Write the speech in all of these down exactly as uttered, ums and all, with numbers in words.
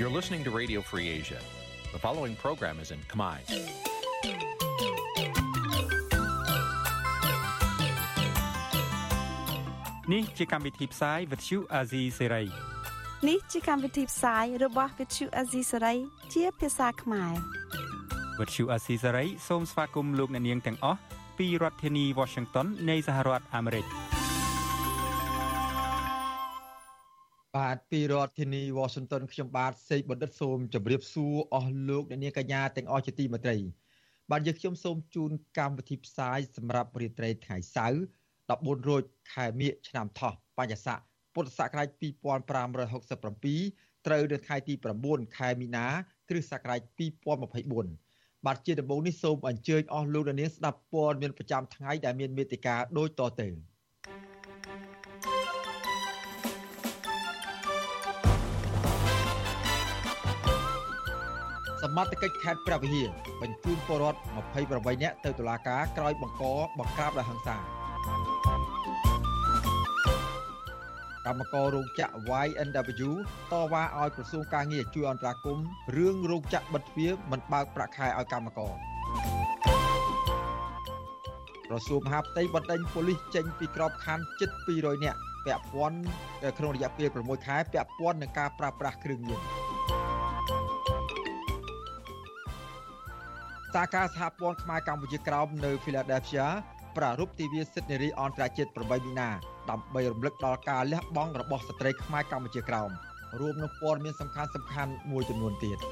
You're listening to Radio Free Asia. The following program is in Khmer. នេះជាកម្មវិធីផ្សាយ Vuthu Azizi Serai នេះជាកម្មវិធីផ្សាយរបស់ Vuthu Azizi Serai ជាភាសាខ្មែរ Vuthu Azizi Serai សូមស្វាគមន៍លោកអ្នកនាងទាំងអស់ពីរដ្ឋធានី Washington នៃសហរដ្ឋអាមេរិកបាទពីរដ្ឋធានី Washington ខ្ញុំបាទសេកបណ្ឌិតសូមជម្រាបសួរអស់លោកអ្នកនាងកញ្ញាទាំងអស់ជាទីមេត្រីបាទយើងខ្ញុំសូមជូនកម្មវិធីផ្សាយសម្រាប់រាត្រីថ្ងៃសៅរ៍ដប់បួនរោចខែមិញឆ្នាំថោះបញ្ញស័កពុទ្ធសករាជពីរពាន់ប្រាំរយហកសិបប្រាំពីរត្រូវនៅថ្ងៃទីប្រាំបួនខែមីនាគ្រិស្តសករាជពីរពាន់ម្ភៃបួនបាទជាដំបូងនេះសូមអញ្ជើញអស់លោកអ្នកនាងស្ដាប់ព័ត៌មានប្រចាំថ្ងៃដែលមានមេត្តាដូចតទៅសមត្ថកិច្ចខេត្តព្រះវិហារបញ្ជូនពលរដ្ឋម្ភៃប្រាំបីនាក់ទៅតុលាការក្រោយបង្កបង្ក្រាបដោយហិង្សាកម្មកររោងចក្រ វ៉ៃ អិន ដាប៊្យូ តវ៉ាឲ្យក្រសួងការងារជួយអន្តរាគមន៍រឿងរោងចក្របិទទ្វារមិនបើកប្រាក់ខែឲ្យកម្មករក្រសួងមហាផ្ទៃបណ្ដេញប៉ូលីសចេញពីក្របខ័ណ្ឌជិតពីររយនាក់ពាក់ព័ន្ធក្នុងរយៈពេលប្រាំមួយខែពាក់ព័ន្ធនឹងការប្រើប្រាស់គ្រឿងញៀនសាខាសហព័ន្ធខ្មែរកម្ពុជាក្រោមនៅ Philadelphia ប្រារព្ធទិវាសិទ្ធិនារីអន្តរជាតិប្រាំបីមីនាដើម្បីរំលឹកដល់ការលះបង់របស់ស្ត្រីខ្មែរកម្ពុជាក្រោមរួមនឹងព័ត៌មានសំខាន់សំខាន់មួយចំនួនទៀត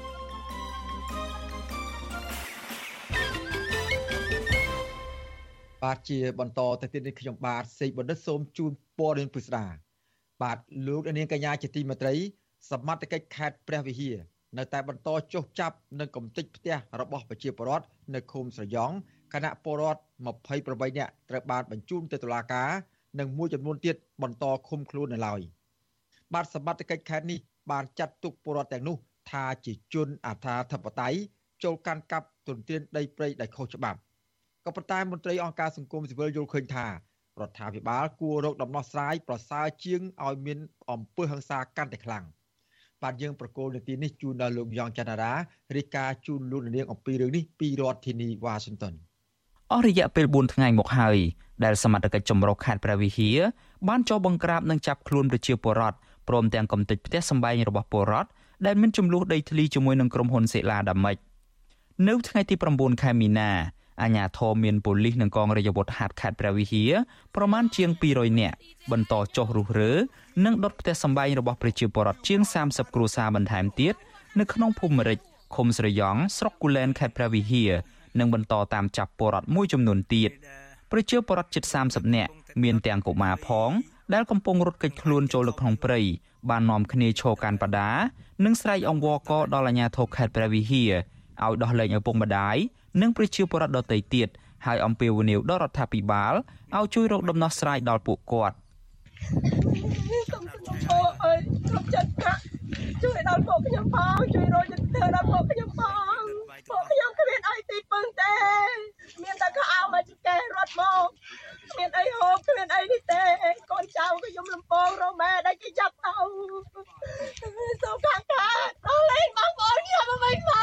បាទជាបន្តទៅទៀតនេះខ្ញុំបាទសេកបណ្ឌិតសូមជូនព័ត៌មានពិស្ដាបាទលោកនាងកញ្ញាជាទីមេត្រីសមត្ថកិច្ចខេត្តព្រះវិហារនៅតែបន្តចុះចាប់និងកំទេចផ្ទះរបស់ប្រជាពលរដ្ឋនៅឃុំស្រយ៉ង់គណៈពលរដ្ឋម្ភៃប្រាំបីនាក់ត្រូវបានបញ្ជូនទៅតុលាការនិងមួយចំនួនទៀតបន្តឃុំខ្លួននៅឡើយបាទសមត្ថកិច្ចខេត្តនេះបានចាត់ទុកពលរដ្ឋទាំងនោះថាជាជនអត្ថាធិបតេយ្យចូលកាន់កាប់ទុនធានដីព្រៃដោយខុសច្បាប់ក៏ប៉ុន្តែមន្ត្រីអង្គការសង្គមស៊ីវិលយល់ឃើញថារដ្ឋាភិបាលគួររកដំណោះស្រាយប្រសើរជាងឲ្យមានអំពើហិង្សាកាន់តែខ្លាំងបាទយើងប្រកូលនាទីនេះជូនដល់លោកយ៉ងច័ន្ទរារាយការណ៍ជូនលោកនាងអំពីរឿងនេះពីរដ្ឋធានី Washington អស់រយៈពេលបួនថ្ងៃមកហើយដែលសមត្ថកិច្ចចម្រុះខេត្តព្រះវិហារបានចុះបង្ក្រាបនិងចាប់ខ្លួនប្រជាពលរដ្ឋព្រមទាំងកំទេចផ្ទះសម្បែងរបស់ពលរដ្ឋដែលមានចំនួនដីធ្លីជាមួយនឹងក្រុមហ៊ុនសេឡាដាមិចនៅថ្ងៃទីប្រាំបួនខែមីនាអាជ្ញាធរមានប៉ូលីសនិងកងរាជអាវុធហត្ថខេត្តព្រះវិហារប្រមាណជាងពីររយនាក់បន្តចុះរុះរើនិងដុតផ្ទះសម្បែងរបស់ប្រជាពលរដ្ឋជាងសាមសិបគ្រួសារបន្ថែមទៀតនៅក្នុងភូមិរិចឃុំស្រយ៉ង់ស្រុកគូលែនខេត្តព្រះវិហារនិងបន្តតាមចាប់ពលរដ្ឋមួយចំនួនទៀតប្រជាពលរដ្ឋជិតសាមសិបនាក់មានទាំងកុមារផងដែលកំពុងរត់គេចខ្លួនចូលទៅក្នុងព្រៃបាននាំគ្នាឈរកាន់បដានិងស្រែកអង្វរករដល់អាជ្ញាធរខេត្តព្រះវិហារឲ្យដោះលែងឪពុកម្ដាយនិងប្រជាពលរដ្ឋដទៃទៀតហើយអំពាវនាវដល់រដ្ឋាភិបាលឲ្យជួយរកដំណោះស្រាយដល់ពួកគាត់សូមសូមអើយគ្រប់ចិត្តប្រាក់ជួយដល់ពួកខ្ញុំផងជួយរកយុត្តិធម៌ដល់ពួកខ្ញុំផងពួកខ្ញុំគ្មានអីទីពឹងទេមានតែខោអាវមកកេះរត់មកមានអីហូបគ្មានអីនេះទេកូនចៅខ្ញុំលំពងរម៉ែដែលគេចាប់ទៅសូមខាងខាដល់លេងបងប្អូនខ្ញុំមកវិញមក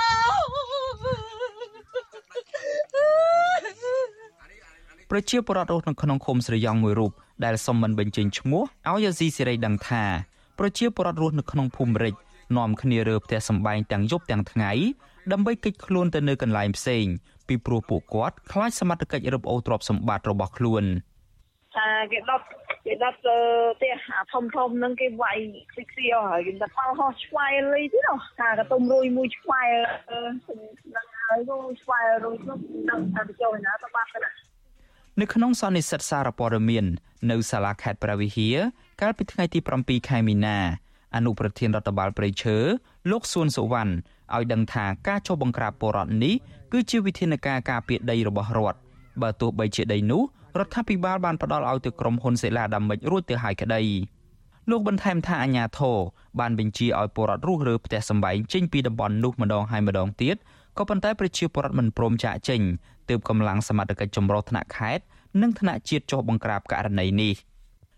ប្រជាពលរដ្ឋរស់នៅក្នុងឃុំស្រយ៉ង់មួយរូបដែលសុំមិនបញ្ចេញឈ្មោះឲ្យអាស៊ីសេរីដឹងថាប្រជាពលរដ្ឋរស់នៅក្នុងភូមិរិចនាំគ្នារើផ្ទះសម្បែងទាំងយប់ទាំងថ្ងៃដើម្បីគេចខ្លួនទៅនៅកន្លែងផ្សេងពីព្រោះពួកគាត់ខ្លាចសមត្ថកិច្ចរឹបអូសទ្រព្យសម្បត្តិរបស់ខ្លួនថាគេដុតគេដុតផ្ទះអាធំធំហ្នឹងគេវាយស៊ីស៊ីអស់ហើយគេទៅផលហោះឆ្វែលលីទៀតនោះថាកតុំរួយមួយឆ្វែលហ្នឹងហើយនោះឆ្វែលរួយនោះដឹងថាទៅចូលណាទៅបាត់ទៅនៅក្នុងសន្និសីទសារព័ត៌មាននៅសាលាខេត្តព្រះវិហារកាលពីថ្ងៃទីប្រាំពីរខែមីនាអនុប្រធានរដ្ឋបាលព្រៃឈើលោកសួនសុវណ្ណឲ្យដឹងថាការចុះបង្ក្រាបពលរដ្ឋនេះគឺជាវិធានការការពារដីរបស់រដ្ឋបើទោះបីជាដីនោះរដ្ឋាភិបាលបានផ្ដល់ឲ្យទៅក្រុមហ៊ុនសេឡាដាមិចរួចទៅហើយក្តីលោកបន្ថែមថាអាជ្ញាធរបានបញ្ជាឲ្យពលរដ្ឋរុះរើផ្ទះសម្បែងចេញពីតំបន់នោះម្ដងហើយម្ដងទៀតក៏ប៉ុន្តែប្រជាពលរដ្ឋមិនព្រមចាកចេញទើបកម្លាំងសមត្ថកិច្ចចម្រុះថ្នាក់ខេត្តនិងថ្នាក់ជាតិចុះបង្ក្រាបករណីនេះ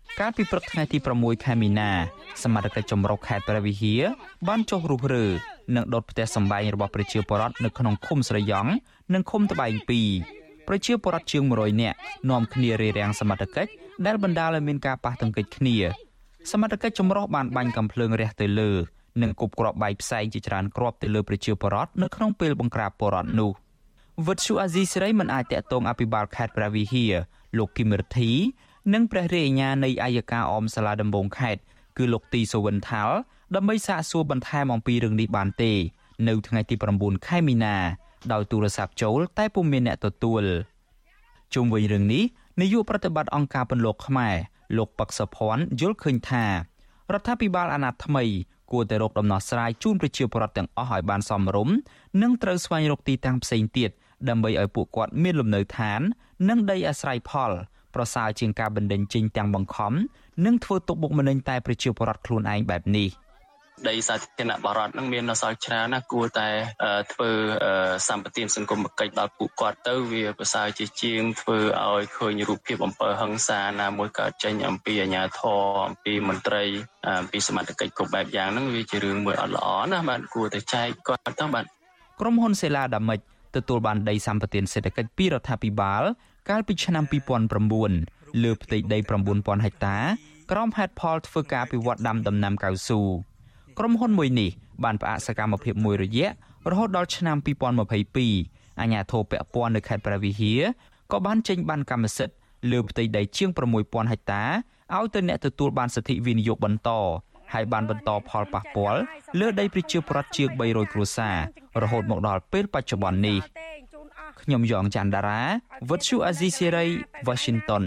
កាលពីព្រឹកថ្ងៃទីប្រាំមួយខែមីនាសមាជិកចម្រុះខេត្តព្រះវិហារបានចុះរុះរើនិងដុតផ្ទះសម្បែងរបស់ប្រជាពលរដ្ឋនៅក្នុងឃុំស្រយ៉ង់និងឃុំត្បែងពីរប្រជាពលរដ្ឋជាងមួយរយនាក់នាំគ្នារារាំងសមាជិកដែលបណ្ដាលឲ្យមានការប៉ះទង្គិចគ្នាសមាជិកចម្រុះបានបាញ់កាំភ្លើងរះទៅលើនិងគប់គ្រាប់បែកផ្សែងជាច្រើនគ្រាប់ទៅលើប្រជាពលរដ្ឋនៅក្នុងពេលបង្ក្រាបពលរដ្ឋនោះវិទ្យុអាស៊ីសេរីមិនអាចតាក់ទងអភិបាលខេត្តព្រះវិហារលោកគឹមរិទ្ធីនិងព្រះរាជអាជ្ញានៃអัยការអមសាលាដំបងខេត្តគឺលោកទីសុវិនថាល់ដើម្បីសាកសួរបន្ថែមអំពីរឿងនេះបានទេនៅថ្ងៃទីប្រាំបួនខែមីនាដោយទូរស័ព្ទចូលតែពុំមានអ្នកទទួលជុំវិញរឿងនេះនាយកប្រតិបត្តិអង្គការពន្លកខ្មែរលោកប៉ាក់សុភ័ណ្ឌយល់ឃើញថារដ្ឋាភិបាលអាណត្តិថ្មីគួរតែរកដំណោះស្រាយជូនប្រជាពលរដ្ឋទាំងអស់ឲ្យបានសមរម្យនិងត្រូវស្វែងរកទីតាំងផ្សេងទៀតដើម្បីឲ្យពួកគាត់មានលំនៅឋាននិងដីអាស្រ័យផលប្រសើរជាងការបណ្តេញចេញទាំងបង្ខំនិងធ្វើទុកបុកម្នេញតែប្រជាពលរដ្ឋខ្លួនឯងបែបនេះដីសាធារណបរដ្ឋនឹងមាននៅសល់ច្រើនណាស់គួរតែធ្វើសម្បទានសង្គមគិច្ចដល់ពួកគាត់ទៅវាប្រសើរជាជាងធ្វើឲ្យឃើញរូបភាពអំពើហិង្សាណាមួយកើតចេញអំពីអាជ្ញាធរអំពីមន្ត្រីអំពីសមត្ថកិច្ចគ្រប់បែបយ៉ាងហ្នឹងវាជារឿងមួយអត់ល្អណាស់បាទគួរតែចែកគាត់ទៅបាទក្រុមហ៊ុនសេឡាដាមិចទទួលបានដីសម្បទានសេដ្ឋកិច្ចពីរដ្ឋាភិបាលកាលពីឆ្នាំពីរពាន់ប្រាំបួនលើផ្ទៃដីប្រាំបួនពាន់ហិកតាក្រោមហេតុផលធ្វើការអភិវឌ្ឍដាំដំណាំកៅស៊ូក្រុមហ៊ុនមួយនេះបានផ្អាកសកម្មភាពមួយរយៈរហូតដល់ឆ្នាំពីរពាន់ម្ភៃពីរអាជ្ញាធរពាក់ព័ន្ធនៅខេត្តព្រះវិហារក៏បានចេញបានកម្មសិទ្ធិលើផ្ទៃដីជាងប្រាំមួយពាន់ហិកតាឲ្យទៅអ្នកទទួលបានសិទ្ធិវិនិយោគបន្តហើយបានបន្តផលប៉ះពាល់លើដីប្រជាពលរដ្ឋជាងបីរយគ្រួសាររហូតមកដល់ពេលបច្ចុប្បន្ននេះខ្ញុំយ៉ងច័ន្ទដារាវិទ្យុអាស៊ីសេរី Washington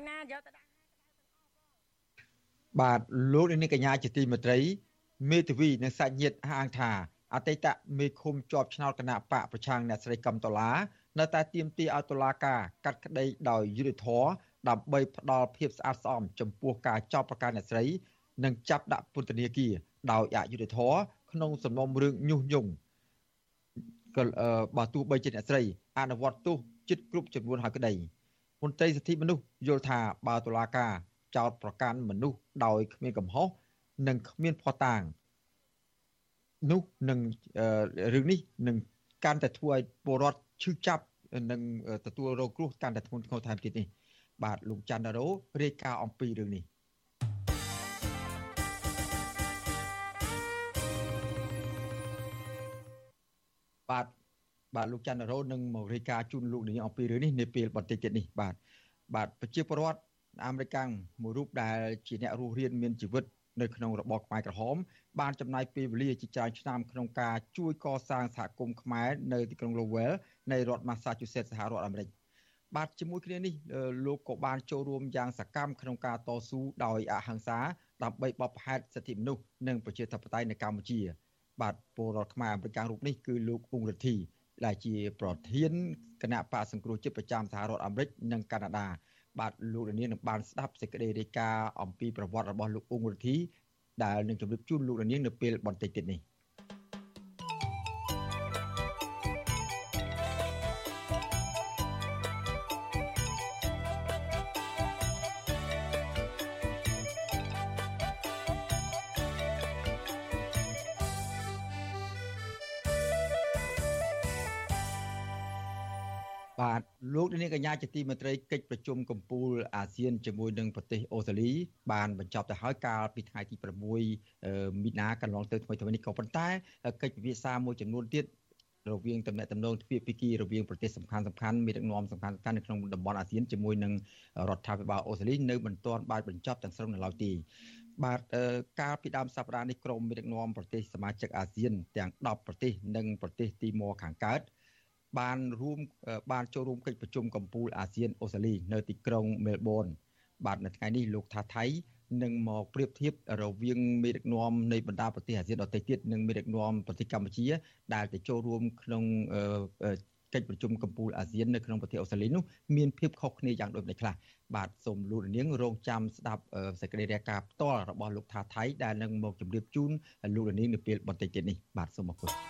បាទលោកនាងកញ្ញាជាទីមេត្រីមេធាវីនិងសាច់ញាតិហាងថាអតីតមេឃុំជាប់ឆ្នោតគណៈបកប្រឆាំងអ្នកស្រីកឹមតូឡានៅតែទាមទារឲ្យតុលាការកាត់ក្តីដោយយុត្តិធម៌ដើម្បីផ្ដល់ភាពស្អាតស្អំចំពោះការចោទប្រកាន់អ្នកស្រីនិងចាប់ដាក់ពន្ធនាគារដោយអយុត្តិធម៌ក្នុងសំណុំរឿងញុះញង់ក៏បើទោះបីជាអ្នកស្រីអនុវត្តទោសជិតគ្រប់ចំនួនហើយក្តីមន្ត្រីសិទ្ធិមនុស្សយល់ថាបើតុលាការចោទប្រកាន់មនុស្សដោយគ្មានកំហុសនិងគ្មានភស្តុតាងនោះនឹងរឿងនេះនឹងកាន់តែធ្វើឲ្យពលរដ្ឋឈឺចាប់និងទទួលរងគ្រោះកាន់តែធ្ងន់ធ្ងរថែមទៀតនេះបាទលោកច័ន្ទដារ៉ូរាយការណ៍អំពីរឿងនេះបាទបាទលោកច័ន្ទរ៉ូនឹងមករាយការណ៍ជូនលោកនាងអំពីរឿងនេះនាពេលបន្តិចទៀតនេះបាទបាទប្រជាពលរដ្ឋអាមេរិកាំងមួយរូបដែលជាអ្នករស់រានមានជីវិតនៅក្នុងរបបខ្មែរក្រហមបានចំណាយពេលវេលាជាច្រើនឆ្នាំក្នុងការជួយកសាងសហគមន៍ខ្មែរនៅទីក្រុង Lowell នៃរដ្ឋ Massachusetts សហរដ្ឋអាមេរិកបាទជាមួយគ្នានេះលោកក៏បានចូលរួមយ៉ាងសកម្មក្នុងការតស៊ូដោយអហិង្សាដើម្បីបបផែនសិទ្ធិមនុស្សនិងប្រជាធិបតេយ្យនៅកម្ពុជាបាទពលរដ្ឋខ្មែរអាមេរិកាំងរូបនេះគឺលោកអ៊ុងរិទ្ធីដែលជាប្រធានគណៈបកសង្គ្រោះជាតិប្រចាំសហរដ្ឋអាមេរិកនិងកាណាដាបាទលោកលាននឹងបានស្ដាប់សេចក្តីរាយការណ៍អំពីប្រវត្តិរបស់លោកអ៊ុងរិទ្ធីដែលនឹងជម្រាបជូនលោកលាននៅពេលបន្តិចទៀតនេះបាទលោកនាងកញ្ញាជាទីមេត្រីកិច្ចប្រជុំកំពូលអាស៊ានជាមួយនឹងប្រទេសអូស្ត្រាលីបានបញ្ចប់ទៅហើយកាលពីថ្ងៃទីប្រាំមួយមីនាកន្លងទៅថ្មីថ្មីនេះក៏ប៉ុន្តែកិច្ចពិភាក្សាមួយចំនួនទៀតរវាងតំណែងតំណងទ្វេភាគីរវាងប្រទេសសំខាន់សំខាន់មានដឹកនាំសំខាន់សំខាន់នៅក្នុងតំបន់អាស៊ានជាមួយនឹងរដ្ឋាភិបាលអូស្ត្រាលីនៅមិនទាន់បានបញ្ចប់ទាំងស្រុងនៅឡើយទេបាទកាលពីដើមសប្តាហ៍នេះក្រុមមានដឹកនាំប្រទេសសមាជិកអាស៊ានទាំងដប់ប្រទេសនិងប្រទេសទីម៉ូខាងកើតបានរួមបានចូលរួមកិច្ចប្រជុំកំពូលអាស៊ានអូស្ត្រាលីនៅទីក្រុងមែលប៊នបាទនៅថ្ងៃនេះលោកថាថៃនឹងមកប្រៀបធៀបរវាងមេដឹកនាំនៃបណ្ដាប្រទេសអាស៊ានដទៃទៀតនិងមេដឹកនាំប្រទេសកម្ពុជាដែលទៅចូលរួមក្នុងកិច្ចប្រជុំកំពូលអាស៊ាននៅក្នុងប្រទេសអូស្ត្រាលីនោះមានភាពខុសគ្នាយ៉ាងដូចម្តេចខ្លះបាទសូមលោកនាងរងចាំស្ដាប់សេចក្តីរាយការណ៍ផ្ទាល់របស់លោកថាថៃដែលនឹងមកជម្រាបជូនលោកនាងនៅពេលបន្តិចទៀតនេះបាទសូមអរគុណ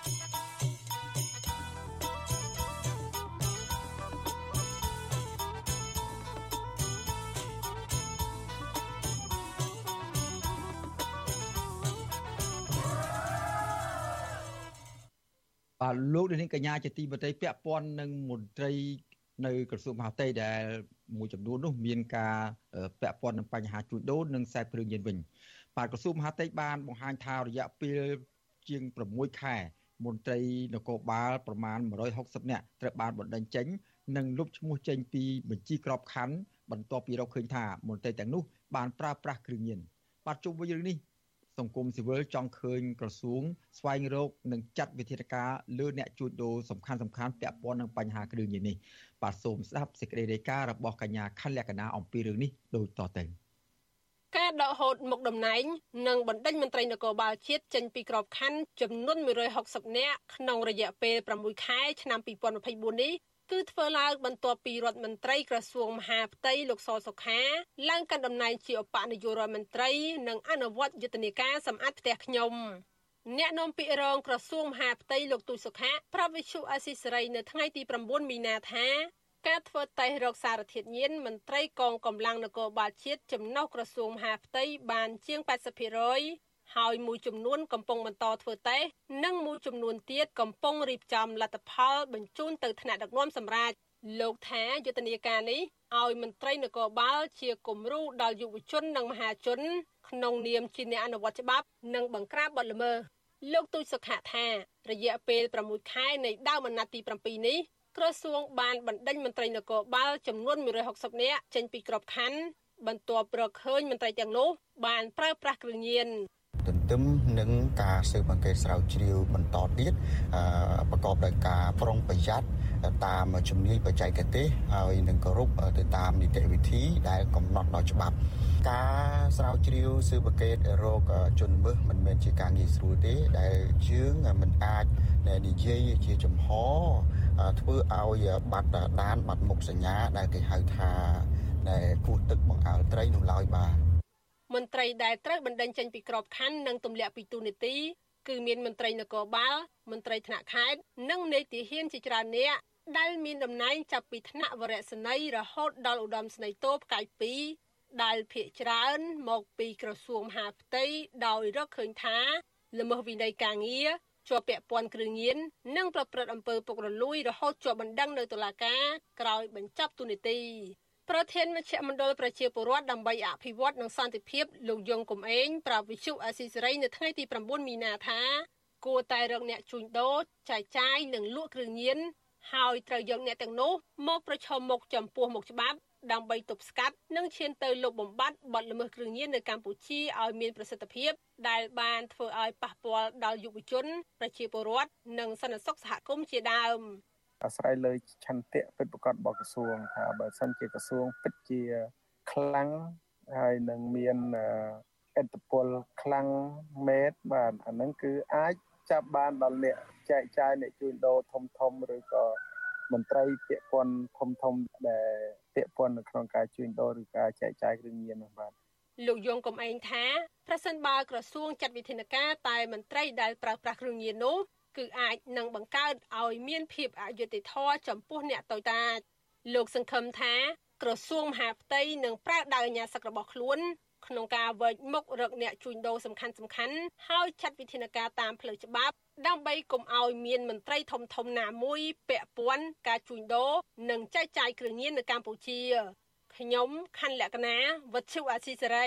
បាទលោកនាងកញ្ញាជាទីមេត្រីពាក់ព័ន្ធនឹងមន្ត្រីនៅក្រសួងមហាផ្ទៃដែលមួយចំនួននោះមានការពាក់ព័ន្ធនឹងបញ្ហាជួញដូរនិងខ្សែភ្លើងយានវិញបាទក្រសួងមហាផ្ទៃបានបង្ហាញថារយៈពេលជាង6ខែមន្ត្រីនគរបាលប្រមាណone hundred sixtyនាក់ត្រូវបានបណ្តេញចេញនិងលុបឈ្មោះចេញពីបញ្ជីក្របខ័ណ្ឌបន្ទាប់ពីរកឃើញថាមន្ត្រីទាំងនោះបានប្រើប្រាស់គ្រឿងញៀនបាទជុំវិញរឿងនេះសង្គមស៊ីវិលចង់ឃើញក្រសួងស្វែងរកនិងចាត់វិធានការលើអ្នកជួញដូរសំខាន់សំខាន់ពាក់ព័ន្ធនឹងបញ្ហាគ្រឿងញៀននេះបាទសូមស្ដាប់សេចក្តីរាយការណ៍របស់កញ្ញាខណ្ឌលក្ខណាអំពីរឿងនេះដូចតទៅការដកហូតមុខតំណែងនិងបណ្ដេញមន្ត្រីនគរបាលជាតិចេញពីក្របខ័ណ្ឌចំនួនone hundred sixtyនាក់ក្នុងរយៈពេលsixខែឆ្នាំtwenty twenty-fourនេះគឺធ្វើឡើងបន្ទាប់ពីរដ្ឋមន្ត្រីក្រសួងមហាផ្ទៃលោកសសុខាឡើងកាន់តំណែងជាឧបនាយករដ្ឋមន្ត្រីនិងអនុវត្តយុទ្ធនាការសម្អាតផ្ទះខ្ញុំអ្នកនាំពាក្យរងក្រសួងមហាផ្ទៃលោកទូចសុខាប្រាប់វិទ្យុអាស៊ីសេរីនៅថ្ងៃទីnineមីនាថាការធ្វើតេស្តរកសារធាតុញៀនមន្ត្រីកងកម្លាំងនគរបាលជាតិចំណុះក្រសួងមហាផ្ទៃបានជាងeighty percentហើយមួយចំនួនកំពុងបន្តធ្វើតេស្តនិងមួយចំនួនទៀតកំពុងរៀបចំលទ្ធផលបញ្ជូនទៅថ្នាក់ដឹកនាំសម្រាប់លោកថាយុទ្ធនាការនេះឲ្យមន្ត្រីនគរបាលជាគំរូដល់យុវជននិងមហាជនក្នុងនាមជាអ្នកអនុវត្តច្បាប់និងបង្ក្រាបបទល្មើសលោកទូចសុខៈថារយៈពេលsixខែនៃដើមអាណត្តិទីsevenនេះក្រសួងបានបណ្ដេញមន្ត្រីនគរបាលចំនួនone hundred sixtyនាក់ចេញពីក្របខ័ណ្ឌបន្ទាប់រកឃើញមន្ត្រីទាំងនោះបានប្រើប្រាស់គ្រឿងញៀនទន្ទឹមនឹងការស៊ើបអង្កេតស្រាវជ្រាវបន្តទៀតប្រកបដោយការប្រុងប្រយ័ត្នតាមជំនាញបច្ចេកទេសហើយនឹងគោរពទៅតាមនីតិវិធីដែលកំណត់ដោយច្បាប់ការស្រាវជ្រាវស៊ើបអង្កេតរោគជនល្មើសមិនមែនជាការងាយស្រួលទេដែលយើងមិនអាចនិយាយជាចំហធ្វើឲ្យបាត់ដានបាត់មុខសញ្ញាដែលគេហៅថាដែលគោះទឹកបង្អើលត្រីនោះឡើយបាទមន្ត្រីដែលត្រូវបណ្ដេញចេញពីក្របខ័ណ្ឌនិងទម្លាក់ពីតួនាទីគឺមានមន្ត្រីនគរបាលមន្ត្រីថ្នាក់ខេត្តនិងនាយទាហានជាច្រើននាក់ដែលមានតំណែងចាប់ពីថ្នាក់វរសេនីយ៍រហូតដល់ឧត្តមស្នេហ៍តូផ្កាយtwoដែលភាគច្រើនមកពីក្រសួងមហាផ្ទៃដោយរកឃើញថាល្មើសវិន័យការងារជាប់ពាក់ព័ន្ធគ្រឿងញៀននិងប្រព្រឹត្តអំពើពុករលួយរហូតជាប់បណ្ដឹងនៅតុលាការក្រោយបញ្ចប់តួនាទីប្រធានមជ្ឈមណ្ឌលប្រជាពលរដ្ឋដើម្បីអភិវឌ្ឍនិងសន្តិភាពលោកយងកំឯងប្រាប់វិទ្យុអាស៊ីសេរីនៅថ្ងៃទីnineមីនាថាគួរតែរកអ្នកជួញដូរចាយចាយនិងលក់គ្រឿងញៀនហើយត្រូវយកអ្នកទាំងនោះមកប្រឈមមុខចំពោះមុខច្បាប់ដើម្បីទប់ស្កាត់និងឈានទៅលុបបំបាត់បទល្មើសគ្រឿងញៀននៅកម្ពុជាឲ្យមានប្រសិទ្ធភាពដែលបានធ្វើឲ្យប៉ះពាល់ដល់យុវជនប្រជាពលរដ្ឋនិងសន្តិសុខសហគមន៍ជាដើមអាស្រ័យលើឆន្ទៈពិតប្រាកដរបស់ក្រសួងថាបើសិនជាក្រសួងពិតជាខ្លាំងហើយនឹងមានឥទ្ធិពលខ្លាំងមែនបាទអាហ្នឹងគឺអាចចាប់បានដល់អ្នកចែកចាយអ្នកជួញដូរធំធំឬក៏មន្ត្រីពាក់ព័ន្ធធំធំដែលពាក់ព័ន្ធនៅក្នុងការជួញដូរឬការចែកចាយគ្រឿងញៀននោះបាទលោកយងកំឯងថាប្រសិនបើក្រសួងចាត់វិធានការតែមន្ត្រីដែលប្រើប្រាស់គ្រឿងញៀននោះគឺអាចនឹងបង្កើតឲ្យមានភាពអយុត្តិធម៌ចំពោះអ្នកតូចតាចលោកសង្ឃឹមថាក្រសួងមហាផ្ទៃនឹងប្រើដៃអាជ្ញាសឹករបស់ខ្លួនក្នុងការវែកមុខរកអ្នកជួញដូរសំខាន់សំខាន់ហើយចាត់វិធានការតាមផ្លូវច្បាប់ដើម្បីកុំឲ្យមានមន្ត្រីធំធំណាមួយពាក់ព័ន្ធការជួញដូរនិងចែកចាយគ្រឿងញៀននៅកម្ពុជាខ្ញុំខណ្ឌលក្ខណាវិទ្យុអាស៊ីសេរី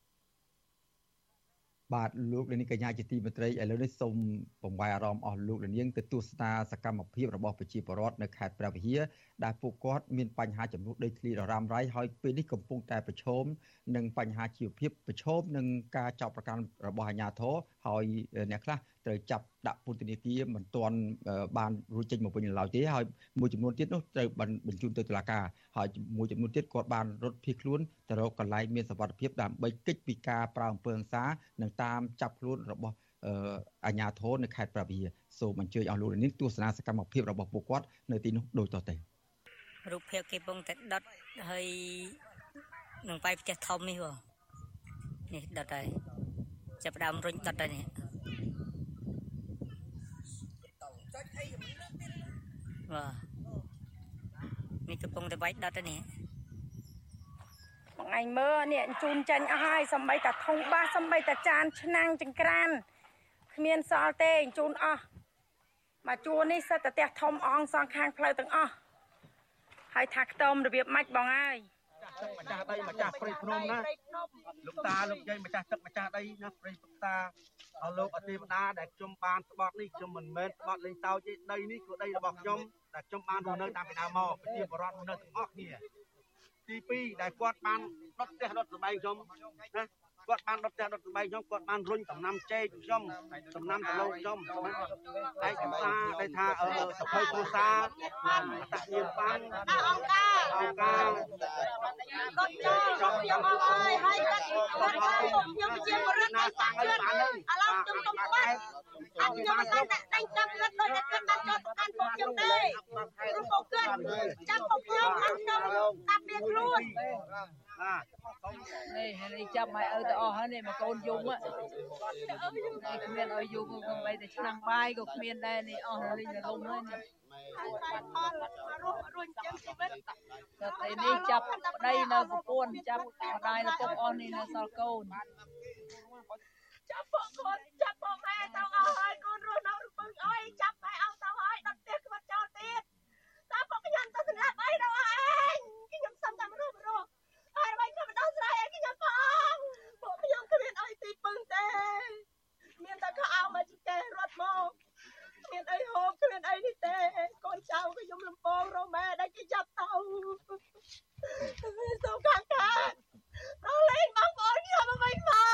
បាទលោកលានកញ្ញាជាទីមេត្រីឥឡូវនេះសូមបង្ហាញអារម្មណ៍អស់លោកលានទៅទស្សនាសកម្មភាពរបស់ប្រជាពលរដ្ឋនៅខេត្តព្រះវិហារដែលពួកគាត់មានបញ្ហាចំនួនដីធ្លីរ៉ាំរ៉ៃហើយពេលនេះកំពុងតែប្រឈមនឹងបញ្ហាជីវភាពប្រឈមនឹងការចាប់ប្រកាន់របស់អាជ្ញាធរហើយអ្នកខ្លះត្រូវចាប់ដាក់ពន្ធនាគារមិនទាន់បានរួចចេញមកវិញឡើយទេហើយមួយចំនួនទៀតនោះត្រូវបញ្ជូនទៅតុលាការហើយមួយចំនួនទៀតគាត់បានរត់ភៀសខ្លួនទៅរកកន្លែងមានសុវត្ថិភាពដើម្បីគេចពីការប្រើអំពើហិង្សានិងតាមចាប់ខ្លួនរបស់អាជ្ញាធរនៅខេត្តព្រះវិហារសូមអញ្ជើញអស់លោកនាងទស្សនាសកម្មភាពរបស់ពួកគាត់នៅទីនោះដូចតទៅរូបភាពគេពងតែដុតហើយនឹងបាយផ្ទះធំនេះបងនេះដុតហើយចាប់ដើមរុញដុតហើយនេះបាទនេះកំពុងតែវាយដុតហើយនេះបងឯងមើលនេះជូនចាញ់អស់ហើយសំបីតាធុងបាសសំបីតាចានឆ្នាំងចង្ក្រានគ្មានសល់ទេជូនអស់មកជួរនេះសិតតែផ្ទះធំអងសងខាងផ្លូវទាំងអស់ហើយថាខ្ទមរបៀបម៉េចបងអើយទឹកម្ចាស់ដីម្ចាស់ព្រៃភ្នំណាលោកតាលោកយាយម្ចាស់ទឹកម្ចាស់ដីណាព្រៃពុកតាអស់លោកអទេវតាដែលខ្ញុំបានស្បត់នេះខ្ញុំមិនមែនស្បត់លេងសើចទេដីនេះគឺដីរបស់ខ្ញុំដែលខ្ញុំបានរស់នៅតាំងពីដើមមកប្រជាពលរដ្ឋនៅទាំងអស់គ្នាទីពីរដែលគាត់បានដុតផ្ទះដុតសម្បែងខ្ញុំណាគាត់បានដុតផ្ទះដុតសម្បែងខ្ញុំគាត់បានរុញដំណាំចេកខ្ញុំដំណាំដលងខ្ញុំតែខ្ញុំថាដែលថាអឺសភ័យគ្រួសារតាក់ញៀនបានអង្គការអង្គការគាត់ចូលខ្ញុំអើយហើយគាត់គាត់ខ្ញុំជាបរិយាកាសគាត់ឥឡូវខ្ញុំទុំបាត់អត់ខ្ញុំមិនតែតែងចាប់គាត់ដោយតែគាត់បានចូលប្រកាន់ពួកខ្ញុំទេព្រោះពួកគាត់ចាប់ពួកខ្ញុំអត់ខ្ញុំតាពីខ្លួននេះនេះចាប់ឲ្យឪទៅអស់ហើយនេះមកកូនយំនេះគ្មានឲ្យយំក៏បីតែឆ្នាំងបាយក៏គ្មានដែរនេះអស់រីងរលំហើយនេះហើយផលរស់រួញចឹងជីវិតតែតែនេះចាប់ប្តីនៅប្រពន្ធចាប់ម្ដាយឪពុកអស់នេះនៅសល់កូនចាប់ពួកគាត់ចាប់ពួកម៉ែទៅអស់ហើយកូនរស់នៅរំពឹងអើយចាប់ម៉ែអស់ទៅហើយដល់ផ្ទះគាត់ចោលទៀតតើពួកខ្ញុំទៅស្លាប់អីដល់ឯងខ្ញុំសុំតែមនុស្សម្រុះហើយអ្វីខ្ញុំមិនដោះស្រាយអីខ្ញុំផងពួកខ្ញុំគ្មានអីទីពឹងទេមានតែខោមកជីកេះរត់មកមានអីហូបគ្មានអីនេះទេកូនចៅក៏ខ្ញុំលំពងរម៉ែដែលគេចាប់ទៅសូមខាងខាងដល់លេងបងប្អូនខ្ញុំមកវិញមក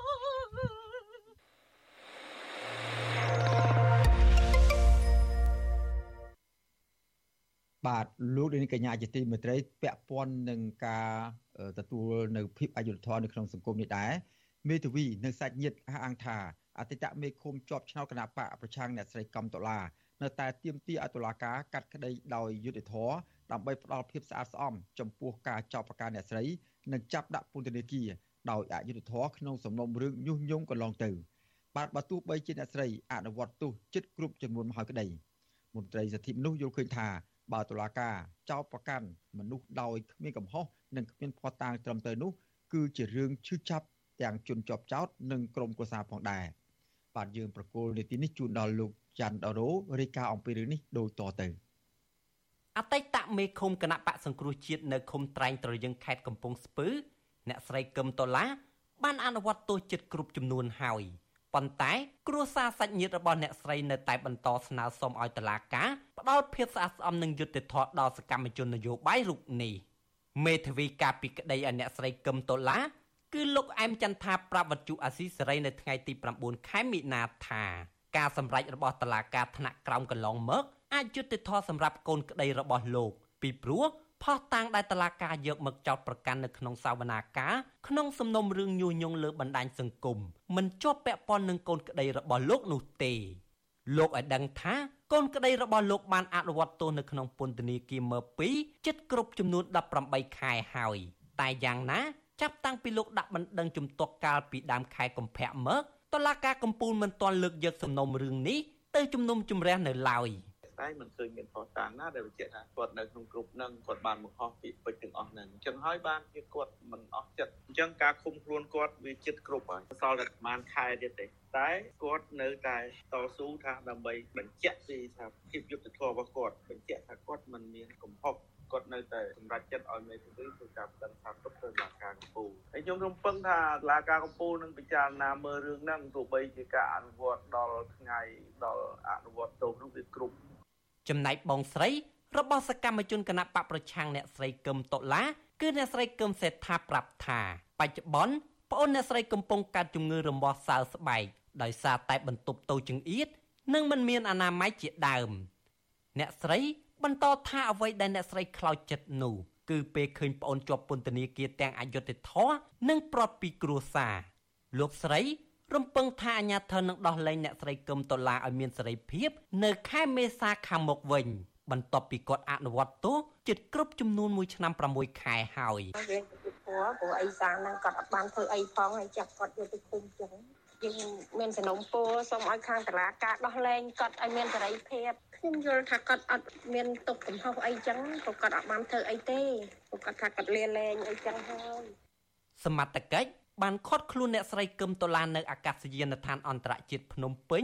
បាទលោកនាងកញ្ញាជាទីមេត្រីពាក់ព័ន្ធនឹងការទទួលនៅភាពអយុត្តិធម៌នៅក្នុងសង្គមនេះដែរមេធាវីនិងសាច់ញាតិអះអាងថាអតីតមេឃុំជាប់ឆ្នោតគណៈបកប្រឆាំងអ្នកស្រីកំតុលានៅតែទាមទារឲ្យតុលាការកាត់ក្តីដោយយុត្តិធម៌ដើម្បីផ្ដល់ភាពស្អាតស្អំចំពោះការចោទប្រកាន់អ្នកស្រីនិងចាប់ដាក់ពន្ធនាគារដោយអយុត្តិធម៌ក្នុងសំណុំរឿងញុះញង់កន្លងទៅបាទបើទោះបីជាអ្នកស្រីអនុវត្តទោសជិតគ្រប់ចំនួនមកហើយក្តីមន្ត្រីសិទ្ធិមនុស្សយល់ឃើញថាបើតុលាការចោទប្រកាន់មនុស្សដោយគ្មានកំហុសនិងគ្មានភស្តុតាងត្រឹមត្រូវនោះគឺជារឿងឈឺចាប់ទាំងជនជាប់ចោទនិងក្រុមគ្រួសារផងដែរបាទយើងប្រកូលនីតិនេះជូនដល់លោកច័ន្ទដរោរាយការណ៍អំពីរឿងនេះដូចតទៅអតីតមេឃុំគណៈបកសង្គ្រោះជាតិនៅឃុំត្រែងត្រយឹងខេត្តកំពង់ស្ពឺអ្នកស្រីកឹមតូឡាបានអនុវត្តទោសជិតគ្រប់ចំនួនហើយប៉ុន្តែគ្រួសារសាច់ញាតិរបស់អ្នកស្រីនៅតែបន្តស្នើសុំឲ្យតុលាការផ្ដល់ភាពស្អាតស្អំនិងយុត្តិធម៌ដល់សកម្មជននយោបាយរូបនេះមេធាវីការពីក្តីឲ្យអ្នកស្រីកឹមតូឡាគឺលោកអែមចន្ទថាប្រាប់វិទ្យុអាស៊ីសេរីនៅថ្ងៃទីប្រាំបួនខែមិនិនាថាការសម្រេចរបស់តុលាការថ្នាក់ក្រោមកន្លងមកអាចយុត្តិធម៌សម្រាប់កូនក្តីរបស់លោកពីព្រោះផុសតាងដែលតុលាការយកមកចោទប្រកាន់នៅក្នុងសវនាការក្នុងសំណុំរឿងញុះញង់លើបណ្ដាញសង្គមមិនជាប់ពាក់ព័ន្ធនឹងកូនក្តីរបស់លោកនោះទេលោកឲ្យដឹងថាកូនក្តីរបស់លោកបានអនុវត្តទោសនៅក្នុងពន្ធនាគារមើពីជិតគ្រប់ចំនួនដប់ប្រាំបីខែហើយតែយ៉ាងណាចាប់តាំងពីលោកដាក់បណ្ដឹងជំទាស់កាលពីដើមខែកុម្ភៈមកតុលាការកំពូលមិនទាន់លើកយកសំណុំរឿងនេះទៅជំនុំជម្រះនៅឡើយតែមិនឃើញមានផុសតាងណាដែលបញ្ជាក់ថាគាត់នៅក្នុងក្រុមនឹងគាត់បានបង្ហោះពីពេជ្រទាំងអស់ហ្នឹងអញ្ចឹងហើយបានជាគាត់មិនអស់ចិត្តអញ្ចឹងការឃុំខ្លួនគាត់វាចិត្តគ្រប់ហើយសល់តែប្រហែលខែទៀតទេតែគាត់នៅតែតស៊ូថាដើម្បីបញ្ជាក់ពីថាភាពយុត្តិធម៌របស់គាត់បញ្ជាក់ថាគាត់មិនមានកំហុសគាត់នៅតែសម្រេចចិត្តឲ្យមេធាវីធ្វើការបណ្ដឹងថាទុកទៅតុលាការកំពូលហើយខ្ញុំរំពឹងថាតុលាការកំពូលនឹងពិចារណាមើលរឿងហ្នឹងទោះបីជាការអនុវត្តដល់ថ្ងៃដល់អនុវត្តទោសនោះវាគ្រប់ចំណែកបងស្រីរបស់សកម្មជនគណៈបកប្រឆាំងអ្នកស្រីកឹមតូឡាគឺអ្នកស្រីកឹមសេដ្ឋាប្រាប់ថាបច្ចុប្បន្នប្អូនអ្នកស្រីកំពុងកើតជំងឺរមាស់សើស្បែកដោយសារតែបន្ទប់តូចចង្អៀតនិងមិនមានអនាម័យជាដើមអ្នកស្រីបន្តថាអ្វីដែលអ្នកស្រីខ្លោចចិត្តនោះគឺពេលឃើញប្អូនជាប់ពន្ធនាគារទាំងអយុត្តិធម៌និងប្រត់ពីគ្រួសារលោកស្រីរំពឹងថាអាជ្ញាធរនឹងដោះលែងអ្នកស្រីកឹមតូឡាឲ្យមានសេរីភាពនៅខែមេសាខាងមុខវិញបន្ទាប់ពីគាត់អនុវត្តទោសជិតគ្រប់ចំនួនមួយឆ្នាំប្រាំមួយខែហើយវាព្រោះព្រោះអីសាងហ្នឹងគាត់អត់បានធ្វើអីផងហើយចាប់គាត់យកទៅឃុំចឹងយើងមានសំណុំពរសូមឲ្យខាងតុលាការដោះលែងគាត់ឲ្យមានសេរីភាពខ្ញុំយល់ថាគាត់អត់មានទុកកំហុសអីចឹងព្រោះគាត់អត់បានធ្វើអីទេព្រោះគាត់ថាគាត់លាលែងអីចឹងហើយសមត្ថកិច្ចបានឃាត់ខ្លួនអ្នកស្រីកឹមតូឡានៅអាកាសយានដ្ឋានអន្តរជាតិភ្នំពេញ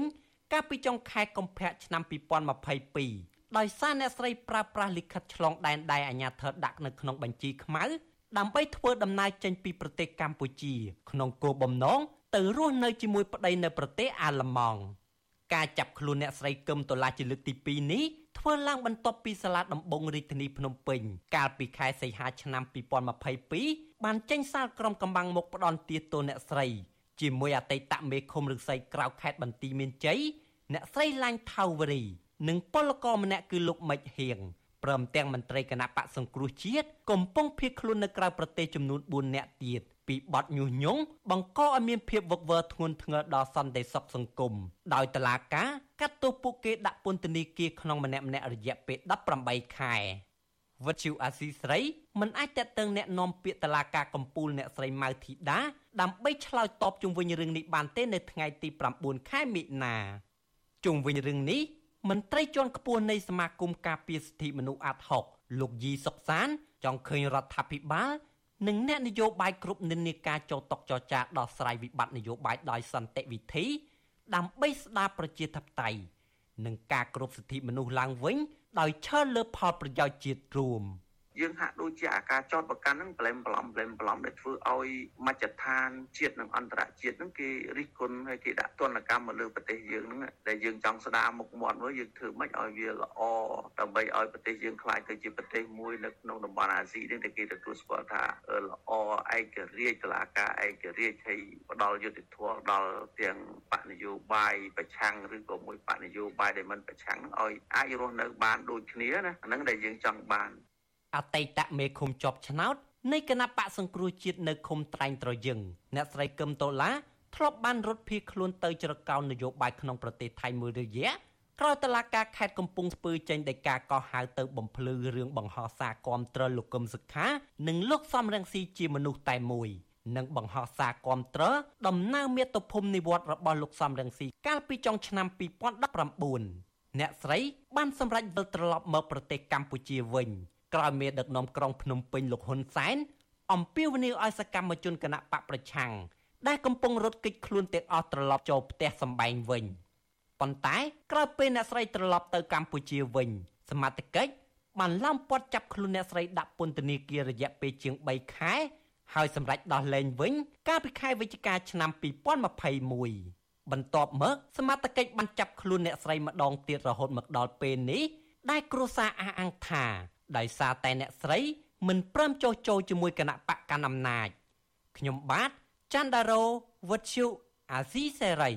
កាលពីចុងខែកុម្ភៈឆ្នាំពីរពាន់ម្ភៃពីរដោយសារអ្នកស្រីប្រើប្រាស់លិខិតឆ្លងដែនដីអាជ្ញាធរដាក់នៅក្នុងបញ្ជីខ្មៅដើម្បីធ្វើដំណើរចេញពីប្រទេសកម្ពុជាក្នុងគោលបំណងទៅរស់នៅជាមួយប្តីនៅប្រទេសអាល្លឺម៉ង់ការចាប់ខ្លួនអ្នកស្រីកឹមតូឡាជាលើកទីពីរនេះធ្វើឡើងបន្ទាប់ពីសាលាដំបងរាជធានីភ្នំពេញកាលពីខែសីហាឆ្នាំពីរពាន់ម្ភៃពីរបានចេញសាលក្រុមកម្បាំងមុខផ្ដន់ទាទោសអ្នកស្រីជាមួយអតីតមេឃុំឫស្សីក្រៅខេត្តបន្ទាយមានជ័យអ្នកស្រីឡាញ់ថាវរីនិងពលករម្នាក់គឺលោកមិចហៀងព្រមទាំងមន្ត្រីគណៈបកសង្គ្រោះជាតិកំពុងភៀសខ្លួននៅក្រៅប្រទេសចំនួនបួននាក់ទៀតពីបទញុះញង់បង្កឲ្យមានភាពវឹកវរធ្ងន់ធ្ងរដល់សន្តិសុខសង្គមដោយតុលាការកាត់ទោសពួកគេដាក់ពន្ធនាគារក្នុងម្នាក់ម្នាក់រយៈពេលដប់ប្រាំបីខែវិទ្យុអាស៊ីស្រីមិនអាចតាក់ទងแนะនាំពាក្យតុលាការកំពូលអ្នកស្រីម៉ៅធីតាដើម្បីឆ្លើយតបជុំវិញរឿងនេះបានទេនៅថ្ងៃទីប្រាំបួនខែមិនិនាជុំវិញរឿងនេះមន្ត្រីជាន់ខ្ពស់នៃសមាគមការពារសិទ្ធិមនុស្សអាត់ហុកលោកយីសុកសានចង់ឃើញរដ្ឋាភិបាលនិងអ្នកនយោបាយគ្រប់និន្នាការចូលតុចរចាដោះស្រាយវិបត្តិនយោបាយដោយសន្តិវិធីដើម្បីស្ដារប្រជាធិបតេយ្យនិងការគោរពសិទ្ធិមនុស្សឡើងវិញដោយឈលលើផលប្រយោជន៍ជាតិរួមយើងហាក់ដូចជាអាការចោតប្រកាន់ហ្នឹងប្លែមប្លំប្លែមប្លំដែលធ្វើឲ្យមជ្ឈដ្ឋានជាតិនិងអន្តរជាតិហ្នឹងគេរិះគន់ហើយគេដាក់ទណ្ឌកម្មមកលើប្រទេសយើងហ្នឹងដែលយើងចង់ស្ដារមុខមាត់មួយយើងធ្វើម៉េចឲ្យវាល្អដើម្បីឲ្យប្រទេសយើងក្លាយទៅជាប្រទេសមួយនៅក្នុងតំបន់អាស៊ីនេះដែលគេទទួលស្គាល់ថាល្អឯករាជ្យតុលាការឯករាជ្យហើយផ្ដល់យុត្តិធម៌ដល់ទាំងបកនយោបាយប្រឆាំងឬក៏មួយបកនយោបាយដែលមិនប្រឆាំងហ្នឹងឲ្យអាចរស់នៅបានដូចគ្នាណាអាហ្នឹងដែលយើងចង់បានអតីតមេឃុំជាប់ឆ្នោតនៃគណៈបកសង្គ្រោះជាតិនៅឃុំត្រែងត្រយឹងអ្នកស្រីកឹមតូឡាធ្លាប់បានរត់ភៀសខ្លួនទៅជ្រកកោននយោបាយក្នុងប្រទេសថៃមួយរយៈក្រោយតុលាការខេត្តកំពង់ស្ពឺចេញដីកាកោះហៅទៅបំភ្លឺរឿងបង្ហោះសារគាំទ្រលោកកឹមសុខានិងលោកសំរងស៊ីជាមនុស្សតែមួយនិងបង្ហោះសារគាំទ្រដំណើរមាតុភូមិនិវត្តរបស់លោកសំរងស៊ីកាលពីចុងឆ្នាំពីរពាន់ដប់ប្រាំបួនអ្នកស្រីបានសម្រេចវិលត្រឡប់មកប្រទេសកម្ពុជាវិញក្រោយមេដឹកនាំក្រុងភ្នំពេញលោកហ៊ុនសែនអំពាវនាវឲ្យសកម្មជនគណបកប្រឆាំងដែលកំពុងរត់គេចខ្លួនទាំងអស់ត្រឡប់ចូលផ្ទះសម្បែងវិញប៉ុន្តែក្រោយពេលអ្នកស្រីត្រឡប់ទៅកម្ពុជាវិញសមត្ថកិច្ចបានឡោមព័ទ្ធចាប់ខ្លួនអ្នកស្រីដាក់ពន្ធនាគាររយៈពេលជាងបីខែហើយសម្រេចដោះលែងវិញកាលពីខែវិច្ឆិកាឆ្នាំពីរពាន់ម្ភៃមួយបន្ទាប់មកសមត្ថកិច្ចបានចាប់ខ្លួនអ្នកស្រីម្ដងទៀតរហូតមកដល់ពេលនេះដែលគ្រួសារអះអាងថាដោយសារតែអ្នកស្រីមិនព្រមចុះចូលជាមួយគណៈបកកាន់អំណាចខ្ញុំបាទច័ន្ទដារ៉ូវុទ្ធុអាស៊ីសេរី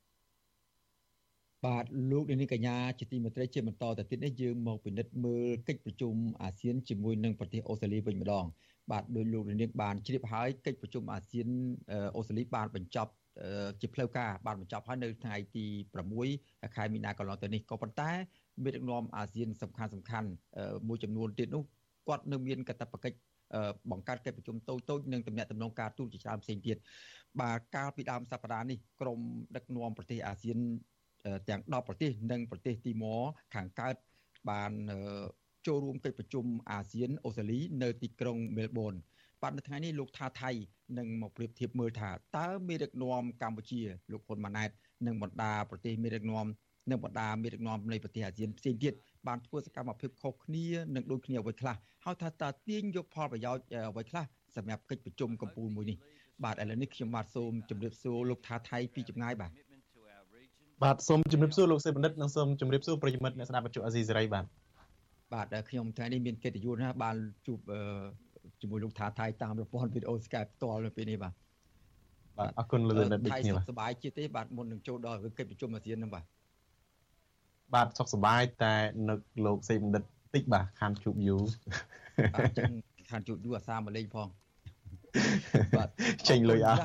បាទលោកនាងកញ្ញាជាទីមេត្រីជាបន្តទៅទៀតនេះយើងមកពិនិត្យមើលកិច្ចប្រជុំអាស៊ានជាមួយនឹងប្រទេសអូស្ត្រាលីវិញម្ដងបាទដោយលោកនាងបានជ្រាបហើយកិច្ចប្រជុំអាស៊ានអូស្ត្រាលីបានបញ្ចប់ជាផ្លូវការបានបញ្ចប់ហើយនៅថ្ងៃទីប្រាំមួយខែមីនាកន្លងទៅនេះក៏ប៉ុន្តែមេដឹកនាំអាស៊ានសំខាន់សំខាន់មួយចំនួនទៀតនោះគាត់នៅមានកាតព្វកិច្ចបង្កើតកិច្ចប្រជុំតូចៗនិងទំនាក់ទំនងការទូតជាច្រើនផ្សេងទៀតបាទកាលពីដើមសប្តាហ៍នេះក្រុមដឹកនាំប្រទេសអាស៊ានទាំងដប់ប្រទេសនិងប្រទេសទីម៉ូខាងកើតបានចូលរួមកិច្ចប្រជុំអាស៊ានអូស្ត្រាលីនៅទីក្រុងមែលប៊នបាទនៅថ្ងៃនេះលោកថាថៃនឹងមកប្រៀបធៀបមើលថាតើមេដឹកនាំកម្ពុជាលោកហ៊ុនម៉ាណែតនិងបណ្ដាប្រទេសមេដឹកនាំនិងបណ្ដាមេដឹកនាំនៃប្រទេសអាស៊ានផ្សេងទៀតបានធ្វើសកម្មភាពខុសគ្នានិងដូចគ្នាអ្វីខ្លះហើយថាតើទាញយកផលប្រយោជន៍អ្វីខ្លះសម្រាប់កិច្ចប្រជុំកំពូលមួយនេះបាទឥឡូវនេះខ្ញុំបាទសូមជម្រាបសួរលោកថាថៃពីចម្ងាយបាទបាទសូមជម្រាបសួរលោកសេបណ្ឌិតនិងសូមជម្រាបសួរប្រិយមិត្តអ្នកស្ដាប់វិទ្យុអាស៊ីសេរីបាទបាទខ្ញុំថ្ងៃនេះមានកិត្តិយសណាស់បានជួបជាមួយលោកថាថៃតាមប្រព័ន្ធវីដេអូ Skype ផ្ទាល់នៅពេលនេះបាទបាទអរគុណលោកសេបណ្ឌិតដូចគ្នាបាទសប្បាយចិត្តទេបាទមុននឹងចូលដល់កិច្ចប្រជុំអាស៊ានហ្នឹងបាទបាទសុខសប្បាយតែនឹកលោកសេបណ្ឌិតតិចបាទខានជួបយូរបាទចឹងខានជួបយូរអាសាមកលេងផងបាទចេញលុយអស់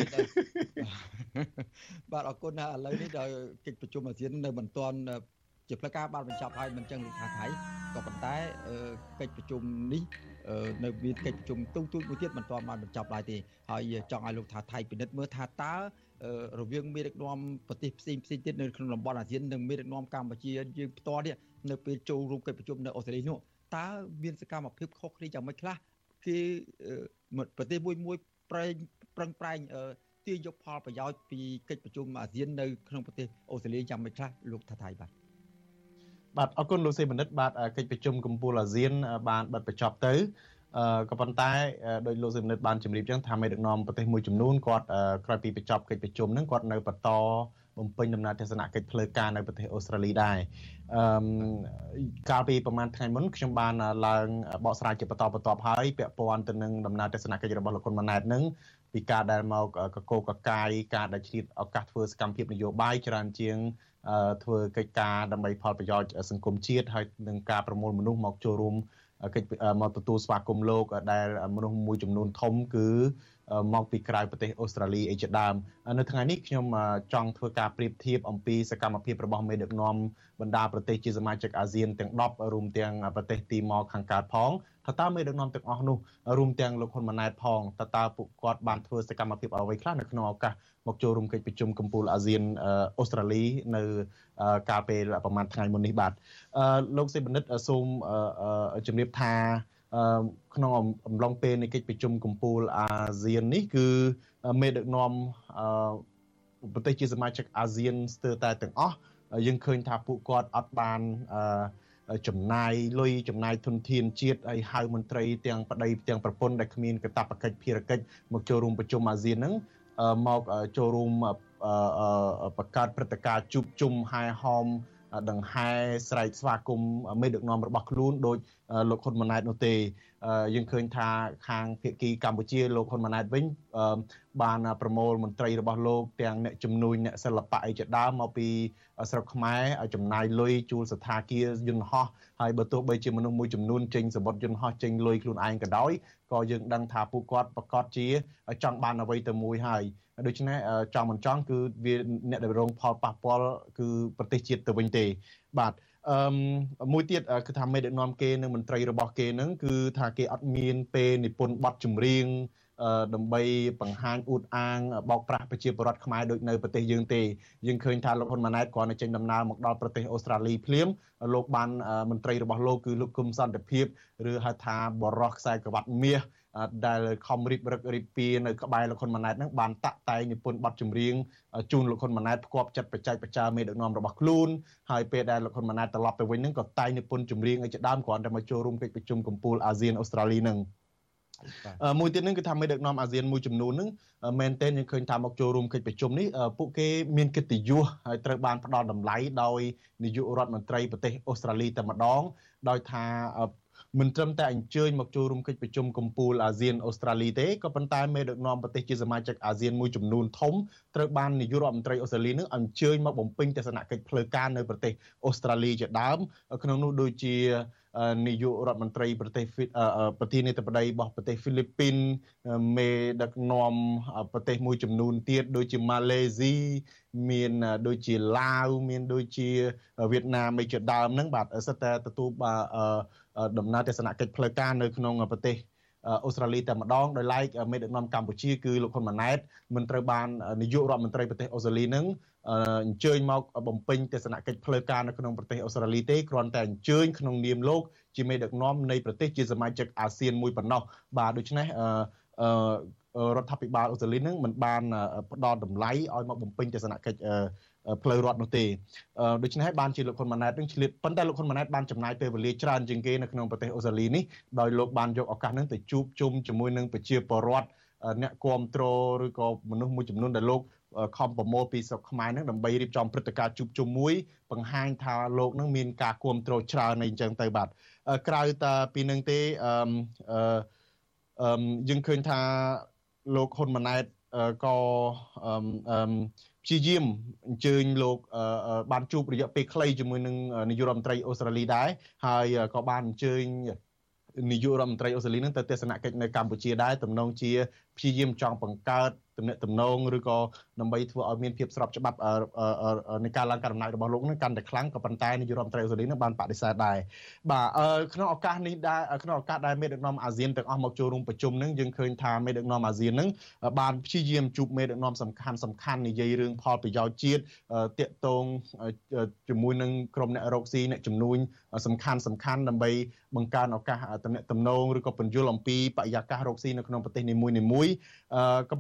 បាទអរគុណណាស់ឥឡូវនេះដល់កិច្ចប្រជុំអាស៊ាននៅមិនទាន់ជាផ្លូវការបានបញ្ចប់ហើយមិនចឹងលោកថាថៃក៏ប៉ុន្តែកិច្ចប្រជុំនេះនៅមានកិច្ចប្រជុំទូចទូចមួយទៀតមិនទាន់បានបញ្ចប់ឡើយទេហើយចង់ឲ្យលោកថាថៃពិនិត្យមើលថាតើរវាងមេដឹកនាំប្រទេសផ្សេងផ្សេងទៀតនៅក្នុងតំបន់អាស៊ាននិងមេដឹកនាំកម្ពុជាយើងផ្ទាល់នេះនៅពេលចូលរួមកិច្ចប្រជុំនៅអូស្ត្រាលីនោះតើមានសកម្មភាពខុសគ្នាយ៉ាងម៉េចខ្លះគឺប្រទេសមួយមួយប្រែងប្រឹងប្រែងទាញយកផលប្រយោជន៍ពីកិច្ចប្រជុំអាស៊ាននៅក្នុងប្រទេសអូស្ត្រាលីយ៉ាងម៉េចខ្លះលោកថាថៃបាទបាទអរគុណលោកសេបណ្ឌិតបាទកិច្ចប្រជុំកំពូលអាស៊ានបានបិទបញ្ចប់ទៅអឺក៏ប៉ុន្តែដោយលោកសេបណ្ឌិតបានជម្រាបចឹងថាមេដឹកនាំប្រទេសមួយចំនួនគាត់ក្រោយពីបញ្ចប់កិច្ចប្រជុំហ្នឹងគាត់នៅបន្តបំពេញដំណើរទស្សនកិច្ចផ្លូវការនៅប្រទេសអូស្ត្រាលីដែរអឺកាលពីប្រហែលថ្ងៃមុនខ្ញុំបានឡើងបកស្រាយជាបន្តបន្ទាប់ហើយពាក់ព័ន្ធទៅនឹងដំណើរទស្សនកិច្ចរបស់លោកហ៊ុនម៉ាណែតហ្នឹងពីការដែលមកកកកកាយការដែលឆ្លៀតឱកាសធ្វើសកម្មភាពនយោបាយច្រើនជាងធ្វើកិច្ចការដើម្បីផលប្រយោជន៍សង្គមជាតិហើយនឹងការប្រមូលមនុស្សមកចូលរួមកិច្ចមកទទួលស្វាគមន៍លោកដែលមនុស្សមួយចំនួនធំគឺមកពីក្រៅប្រទេសអូស្ត្រាលីអីជាដើមនៅថ្ងៃនេះខ្ញុំចង់ធ្វើការប្រៀបធៀបអំពីសកម្មភាពរបស់មេដឹកនាំបណ្ដាប្រទេសជាសមាជិកអាស៊ានទាំងដប់រួមទាំងប្រទេសទីម៉ូខាងកើតផងថាតើមេដឹកនាំទាំងអស់នោះរួមទាំងលោកហ៊ុនម៉ាណែតផងតើតើពួកគាត់បានធ្វើសកម្មភាពអ្វីខ្លះនៅក្នុងឱកាសមកចូលរួមកិច្ចប្រជុំកំពូលអាស៊ានអូស្ត្រាលីនៅកាលពេលប្រហែលថ្ងៃមុននេះបាទលោកសេបណ្ឌិតសូមជម្រាបថាក្នុងអំឡុងពេលនៃកិច្ចប្រជុំកំពូលអាស៊ាននេះគឺមេដឹកនាំប្រទេសជាសមាជិកអាស៊ានស្ទើរតែទាំងអស់យើងឃើញថាពួកគាត់អត់បានចំណាយលុយចំណាយធនធានជាតិហើយហៅមន្ត្រីទាំងប្តីទាំងប្រពន្ធដែលគ្មានកាតព្វកិច្ចភារកិច្ចមកចូលរួមប្រជុំអាស៊ានហ្នឹងមកចូលរួមបង្កើតព្រឹត្តិការណ៍ជួបជុំហែហោមដង្ហែស្រែកស្វាគមន៍មេដឹកនាំរបស់ខ្លួនដោយលោកហ៊ុនម៉ាណែតនោះទេយើងឃើញថាខាងភាគីកម្ពុជាលោកហ៊ុនម៉ាណែតវិញបានប្រមូលមន្ត្រីរបស់លោកទាំងអ្នកជំនួយអ្នកសិល្បៈអីជាដើមមកពីស្រុកខ្មែរឲ្យចំណាយលុយជួលសទ្ធាគារយន្តហោះហើយបើទោះបីជាមនុស្សមួយចំនួនចេញសម្បត្តិយន្តហោះចេញលុយខ្លួនឯងក៏ដោយក៏យើងដឹងថាពួកគាត់ប្រកាសជាចង់បានអ្វីទៅមួយហើយដូច្នេះចង់មិនចង់គឺវាអ្នកដែលរងផលប៉ះពាល់គឺប្រទេសជាតិទៅវិញទេបាទអឺមួយទៀតគឺថាមេដឹកនាំគេនិងមន្ត្រីរបស់គេនឹងគឺថាគេអត់មានពេលនិពន្ធបទចម្រៀងដើម្បីបង្ហាញអួតអាងបោកប្រាស់ប្រជាពលរដ្ឋខ្មែរដូចនៅប្រទេសយើងទេយើងឃើញថាលោកហ៊ុនម៉ាណែតគ្រាន់តែចេញដំណើរមកដល់ប្រទេសអូស្ត្រាលីភ្លាមលោកបានមន្ត្រីរបស់លោកគឺលោកគុំសន្តិភាពឬហៅថាបរោះខ្សែក្រវ៉ាត់មាសដែលខំរៀបរឹករៀបពីនៅក្បែរលោកហ៊ុនម៉ាណែតហ្នឹងបានតាក់តែងនិពន្ធបទចម្រៀងជូនលោកហ៊ុនម៉ាណែតផ្គប់ចិត្តបច្ចេកបច្ចាមេដឹកនាំរបស់ខ្លួនហើយពេលដែលលោកហ៊ុនម៉ាណែតត្រឡប់ទៅវិញហ្នឹងក៏តែងនិពន្ធចម្រៀងឲ្យជាដើមគ្រាន់តែមកចូលរួមកិច្ចប្រជុំកំពូលអាស៊ានអូស្ត្រាលីហ្នឹងមួយទៀតហ្នឹងគឺថាមេដឹកនាំអាស៊ានមួយចំនួនហ្នឹងមែនទែនយើងឃើញថាមកចូលរួមកិច្ចប្រជុំនេះពួកគេមានកិត្តិយសហើយត្រូវបានផ្ដល់តម្លៃដោយនាយករដ្ឋមន្ត្រីប្រទេសអូស្ត្រាលីតែម្ដងដោយថាមិនត្រឹមតែអញ្ជើញមកចូលរួមកិច្ចប្រជុំកំពូលអាស៊ានអូស្ត្រាលីទេក៏ប៉ុន្តែមេដឹកនាំប្រទេសជាសមាជិកអាស៊ានមួយចំនួនធំត្រូវបាននាយករដ្ឋមន្ត្រីអូស្ត្រាលីនឹងអញ្ជើញមកបំពេញទស្សនកិច្ចផ្លូវការនៅប្រទេសអូស្ត្រាលីជាដើមក្នុងនោះដូចជានាយករដ្ឋមន្ត្រីប្រទេសប្រធានាធិបតីរបស់ប្រទេសហ្វីលីពីនមេដឹកនាំប្រទេសមួយចំនួនទៀតដូចជាម៉ាឡេស៊ីមានដូចជាឡាវមានដូចជាវៀតណាមឯជាដើមហ្នឹងបាទសិតតែទទួលដំណើរទស្សនកិច្ចផ្លូវការនៅក្នុងប្រទេសអូស្ត្រាលីតែម្ដងដោយឡែកមេដឹកនាំកម្ពុជាគឺលោកហ៊ុនម៉ាណែតមិនត្រូវបាននាយករដ្ឋមន្ត្រីប្រទេសអូស្ត្រាលីនឹងអញ្ជើញមកបំពេញទស្សនកិច្ចផ្លូវការនៅក្នុងប្រទេសអូស្ត្រាលីទេគ្រាន់តែអញ្ជើញក្នុងនាមលោកជាមេដឹកនាំនៃប្រទេសជាសមាជិកអាស៊ានមួយប៉ុណ្ណោះបាទដូច្នេះអឺរដ្ឋាភិបាលអូស្ត្រាលីនឹងមិនបានផ្ដល់តម្លៃឲ្យមកបំពេញទស្សនកិច្ចផ្លូវរដ្ឋនោះទេដូច្នេះហើយបានជាលោកហ៊ុនម៉ាណែតនឹងឆ្លៀតប៉ុន្តែលោកហ៊ុនម៉ាណែតបានចំណាយពេលវេលាច្រើនជាងគេនៅក្នុងប្រទេសអូស្ត្រាលីនេះដោយលោកបានយកឱកាសនឹងទៅជួបជុំជាមួយនឹងប្រជាពលរដ្ឋអ្នកគាំទ្រឬក៏មនុស្សមួយចំនួនដែលលោកខំប្រមូលពីស្រុកខ្មែរនឹងដើម្បីរៀបចំព្រឹត្តិការណ៍ជួបជុំមួយបង្ហាញថាលោកនឹងមានការគាំទ្រច្រើនអីចឹងទៅបាទក្រៅតែពីនឹងទេអឺអឺយើងឃើញថាលោកហ៊ុនម៉ាណែតក៏អឺព្យាយាមអញ្ជើញលោកបានជួបរយៈពេលខ្លីជាមួយនឹងនាយករដ្ឋមន្ត្រីអូស្ត្រាលីដែរហើយក៏បានអញ្ជើញនាយករដ្ឋមន្ត្រីអូស្ត្រាលីនឹងទៅទស្សនកិច្ចនៅកម្ពុជាដែរទំនងជាព្យាយាមចង់បង្កើតទំនាក់ទំនងឬក៏ដើម្បីធ្វើឲ្យមានភាពស្របច្បាប់នៃការឡើងការដំណើររបស់លោកនឹងកាន់តែខ្លាំងក៏ប៉ុន្តែនាយករដ្ឋមន្ត្រីអូស្ត្រាលីនឹងបានបដិសេធដែរបាទក្នុងឱកាសនេះដែរក្នុងឱកាសដែលមេដឹកនាំអាស៊ានទាំងអស់មកចូលរួមប្រជុំនឹងយើងឃើញថាមេដឹកនាំអាស៊ាននឹងបានព្យាយាមជួបមេដឹកនាំសំខាន់សំខាន់និយាយរឿងផលប្រយោជន៍ជាតិតាក់ទងជាមួយនឹងក្រុមអ្នករកស៊ីអ្នកជំនួញសំខាន់សំខាន់ដើម្បីបង្កើនឱកាសទំនាក់ទំនងឬក៏ពន្យល់អំពីបរិយាកាសរកស៊ីនៅក្នុងប្រទេសនីមួយៗក៏ប៉ុន្តែយើង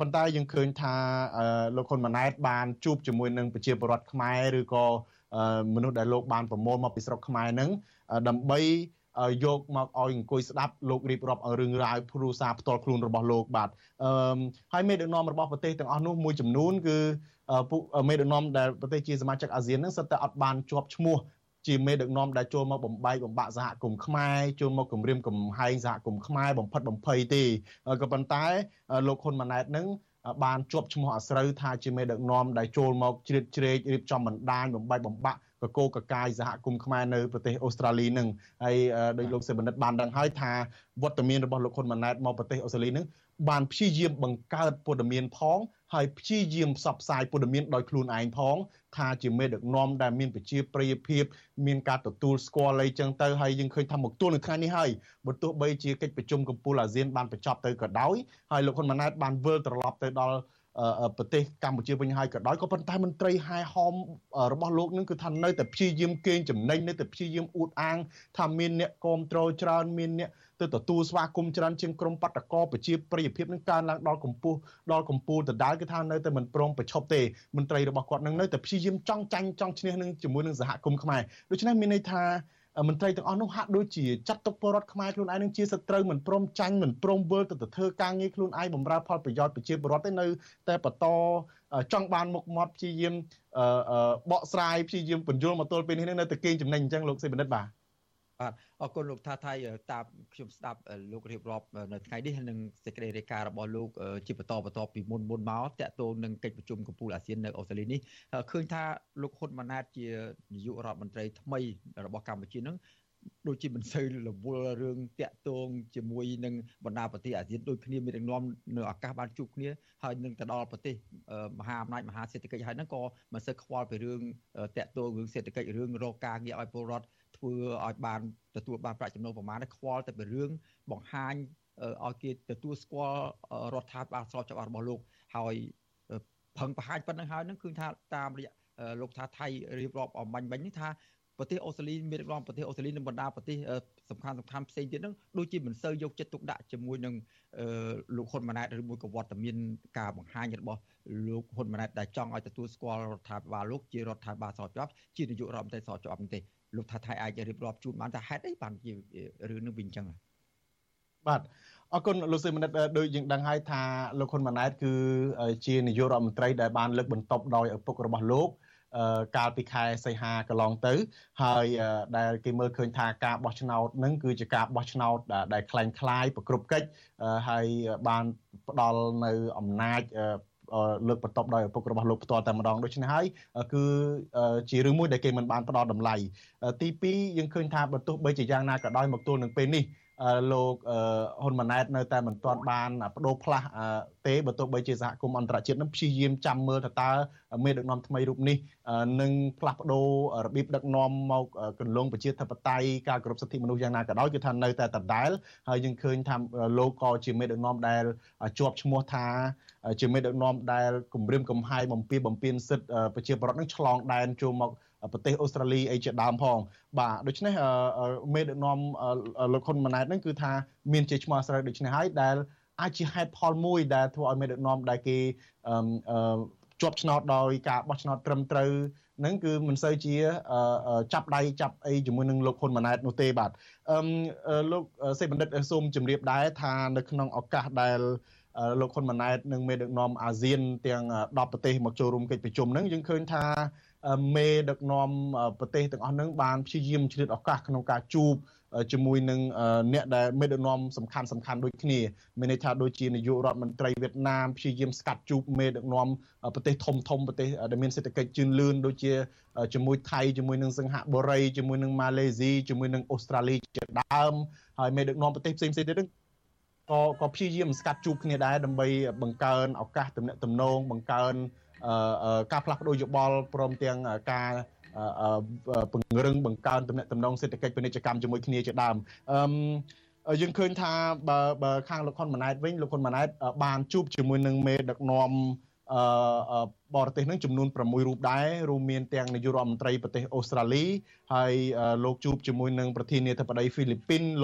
យើងឃើញថាលោកហ៊ុនម៉ាណែតបានជួបជាមួយនឹងប្រជាពលរដ្ឋខ្មែរឬក៏មនុស្សដែលលោកបានប្រមូលមកពីស្រុកខ្មែរហ្នឹងដើម្បីយកមកឲ្យអង្គុយស្ដាប់លោករៀបរាប់រឿងរ៉ាវគ្រួសារផ្ទាល់ខ្លួនរបស់លោកបាទអឺហើយមេដឹកនាំរបស់ប្រទេសទាំងអស់នោះមួយចំនួនគឺពួកមេដឹកនាំដែលប្រទេសជាសមាជិកអាស៊ានហ្នឹងសិតតែអត់បានជាប់ឈ្មោះជាមេដឹកនាំដែលចូលមកបំបែកបំបាក់សហគមន៍ខ្មែរចូលមកគម្រាមកំហែងសហគមន៍ខ្មែរបំផិតបំភ័យទេក៏ប៉ុន្តែលោកហ៊ុនម៉ាណែតនឹងបានជាប់ឈ្មោះអាស្រូវថាជាមេដឹកនាំដែលចូលមកជ្រៀតជ្រែករៀបចំបណ្ដាញបំបែកបំបាក់កកោកកាយសហគមន៍ខ្មែរនៅប្រទេសអូស្ត្រាលីនឹងហើយដោយលោកសេបណ្ឌិតបានដឹងហើយថាវត្តមានរបស់លោកហ៊ុនម៉ាណែតមកប្រទេសអូស្ត្រាលីនឹងបានព្យាយាមបង្កើតព័ត៌មានផងហើយព្យាយាមផ្សព្វផ្សាយព័ត៌មានដោយខ្លួនឯងផងថាជាមេដឹកនាំដែលមានប្រជាប្រិយភាពមានការទទួលស្គាល់អីចឹងទៅហើយយើងឃើញថាមកទល់នៅថ្ងៃនេះហើយបើទោះបីជាកិច្ចប្រជុំកំពូលអាស៊ានបានបញ្ចប់ទៅក៏ដោយហើយលោកហ៊ុនម៉ាណែតបានវិលត្រឡប់ទៅដល់ប្រទេសកម្ពុជាវិញហើយក៏ដោយក៏ប៉ុន្តែមន្ត្រីហែហោមរបស់លោកនឹងគឺថានៅតែព្យាយាមកេងចំណេញនៅតែព្យាយាមអួតអាងថាមានអ្នកគាំទ្រច្រើនមានអ្នកទៅទទួលស្វាគមន៍ច្រើនជាងក្រុមបាតកោប្រជាប្រិយភាពនឹងកើនឡើងដល់កម្ពស់ដល់កម្ពូលដដែលគឺថានៅតែមិនព្រមប្រឈប់ទេមន្ត្រីរបស់គាត់នឹងនៅតែព្យាយាមចង់ចាញ់ចង់ឈ្នះនឹងជាមួយនឹងសហគមន៍ខ្មែរដូច្នេះមានន័យថាមន្ត្រីទាំងអស់នោះហាក់ដូចជាចាត់ទុកពលរដ្ឋខ្មែរខ្លួនឯងនឹងជាសត្រូវមិនព្រមចាញ់មិនព្រមវិលទៅធ្វើការងារខ្លួនឯងបម្រើផលប្រយោជន៍ប្រជាពលរដ្ឋទេនៅតែបន្តចង់បានមុខមាត់ព្យាយាមបកស្រាយព្យាយាមបញ្យល់មកទល់ពេលនេះនៅតែកេងចំណេញអញ្ចឹងលោកសេបណ្ឌិតបាទបាទអរគុណលោកថាថៃតាមខ្ញុំស្ដាប់លោករៀបរាប់នៅថ្ងៃនេះនឹងសេចក្តីរាយការណ៍របស់លោកជាបន្តបន្តពីមុនមុនមកតាក់ទងនឹងកិច្ចប្រជុំកំពូលអាស៊ាននៅអូស្ត្រាលីនេះឃើញថាលោកហ៊ុនម៉ាណែតជានាយករដ្ឋមន្ត្រីថ្មីរបស់កម្ពុជានឹងដូចជាមិនសូវរវល់រឿងតាក់ទងជាមួយនឹងបណ្ដាប្រទេសអាស៊ានដូចគ្នាមានដឹកនាំនៅឱកាសបានជួបគ្នាហើយនឹងទៅដល់ប្រទេសមហាអំណាចមហាសេដ្ឋកិច្ចហើយហ្នឹងក៏មិនសូវខ្វល់ពីរឿងតាក់ទងរឿងសេដ្ឋកិច្ចរឿងរកការងារឲ្យពលរដ្ឋធ្វើឲ្យបានទទួលបានប្រាក់ចំណូលប្រមាណនេះខ្វល់តែពីរឿងបង្ហាញឲ្យគេទទួលស្គាល់រដ្ឋាភិបាលស្របច្បាប់របស់លោកហើយផឹងបង្ហាញប៉ុណ្្នឹងហើយនឹងគឺថាតាមរយៈលោកថាថៃរៀបរាប់អំបញ្ញមិញនេះថាប្រទេសអូស្ត្រាលីមានរំប្រទេសអូស្ត្រាលីនិងបណ្ដាប្រទេសសំខាន់សំខាន់ផ្សេងទៀតហ្នឹងដូចជាមិនសូវយកចិត្តទុកដាក់ជាមួយនឹងលោកហ៊ុនម៉ាណែតឬមួយក៏វត្តមានការបង្ហាញរបស់លោកហ៊ុនម៉ាណែតដែលចង់ឲ្យទទួលស្គាល់រដ្ឋាភិបាលលោកជារដ្ឋាភិបាលស្របច្បាប់ជានាយករដ្ឋមន្ត្រីស្របច្បាប់នេះទេលោកថាថៃអាចរៀបរាប់ជូនបានថាហេតុអីបានជារឿងនឹងវិញអញ្ចឹងបាទអរគុណលោកសេបណ្ឌិតដូចយើងដឹងហើយថាលោកហ៊ុនម៉ាណែតគឺជានាយករដ្ឋមន្ត្រីដែលបានលើកបន្ទប់ដោយឪពុករបស់លោកកាលពីខែសីហាកន្លងទៅហើយដែលគេមើលឃើញថាការបោះឆ្នោតនឹងគឺជាការបោះឆ្នោតដែលคล้ายคล้ายប្រគ្រប់កិច្ចហើយបានផ្ដល់នៅអំណាចលើកបន្ទប់ដោយឪពុករបស់លោកផ្ទាល់តែម្ដងដូច្នេះហើយគឺជារឿងមួយដែលគេមិនបានផ្ដល់តម្លៃទីពីរយើងឃើញថាបើទោះបីជាយ៉ាងណាក៏ដោយមកទល់នឹងពេលនេះលោកហ៊ុនម៉ាណែតនៅតែមិនទាន់បានបដូរផ្លាស់ទេបើទោះបីជាសហគមន៍អន្តរជាតិនឹងព្យាយាមចាំមើលថាតើមេដឹកនាំថ្មីរូបនេះនឹងផ្លាស់ប្ដូររបៀបដឹកនាំមកគន្លងប្រជាធិបតេយ្យការគោរពសិទ្ធិមនុស្សយ៉ាងណាក៏ដោយគឺថានៅតែដដែលហើយយើងឃើញថាលោកក៏ជាមេដឹកនាំដែលជាប់ឈ្មោះថាជាមេដឹកនាំដែលគម្រាមកំហែងបំពានបំពានសិទ្ធិប្រជាពលរដ្ឋនឹងឆ្លងដែនចូលមកប្រទេសអូស្ត្រាលីអីជាដើមផងបាទដូច្នេះមេដឹកនាំលោកហ៊ុនម៉ាណែតហ្នឹងគឺថាមានជាឈ្មោះស្រូវដូច្នេះហើយដែលអាចជាហេតុផលមួយដែលធ្វើឲ្យមេដឹកនាំដែលគេជាប់ឆ្នោតដោយការបោះឆ្នោតត្រឹមត្រូវហ្នឹងគឺមិនសូវជាចាប់ដៃចាប់អីជាមួយនឹងលោកហ៊ុនម៉ាណែតនោះទេបាទអឺលោកសេបណ្ឌិតសូមជម្រាបដែរថានៅក្នុងឱកាសដែលលោកហ៊ុនម៉ាណែតនិងមេដឹកនាំអាស៊ានទាំងដប់ប្រទេសមកចូលរួមកិច្ចប្រជុំហ្នឹងយើងឃើញថាមេដឹកនាំប្រទេសទាំងអស់ហ្នឹងបានព្យាយាមឆ្លៀតឱកាសក្នុងការជួបជាមួយនឹងអ្នកដែលមេដឹកនាំសំខាន់សំខាន់ដូចគ្នាមានន័យថាដូចជានាយករដ្ឋមន្ត្រីវៀតណាមព្យាយាមស្កាត់ជួបមេដឹកនាំប្រទេសធំធំប្រទេសដែលមានសេដ្ឋកិច្ចជឿនលឿនដូចជាជាមួយថៃជាមួយនឹងសិង្ហបុរីជាមួយនឹងម៉ាឡេស៊ីជាមួយនឹងអូស្ត្រាលីជាដើមហើយមេដឹកនាំប្រទេសផ្សេងៗទៀតហ្នឹងក៏ក៏ព្យាយាមស្កាត់ជួបគ្នាដែរដើម្បីបង្កើនឱកាសទំនាក់ទំនងបង្កើនការផ្លាស់ប្ដូរយោបល់ព្រមទាំងការពង្រឹងបង្កើនទំនាក់ទំនងសេដ្ឋកិច្ចពាណិជ្ជកម្មជាមួយគ្នាជាដើមអឺយើងឃើញថាបើបើខាងលោកហ៊ុនម៉ាណែតវិញលោកហ៊ុនម៉ាណែតបានជួបជាមួយនឹងមេដឹកនាំអឺបរទេសនឹងចំនួនប្រាំមួយរូបដែររួមមានទាំងនាយករដ្ឋមន្ត្រីប្រទេសអូស្ត្រាលីហើយលោកជួបជាមួយនឹងប្រធានាធិបតីហ្វីលីពីនលោក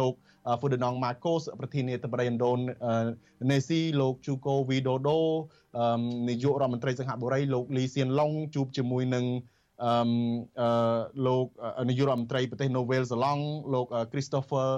Ferdinand Marcos ប្រធានាធិបតីឥណ្ឌូនេស៊ីលោក Joko Widodo នាយករដ្ឋមន្ត្រីសិង្ហបុរីលោក Lee Hsien Loong ជួបជាមួយនឹងអឺលោកនាយករដ្ឋមន្ត្រីប្រទេស Nouvelle Zelande លោក Christopher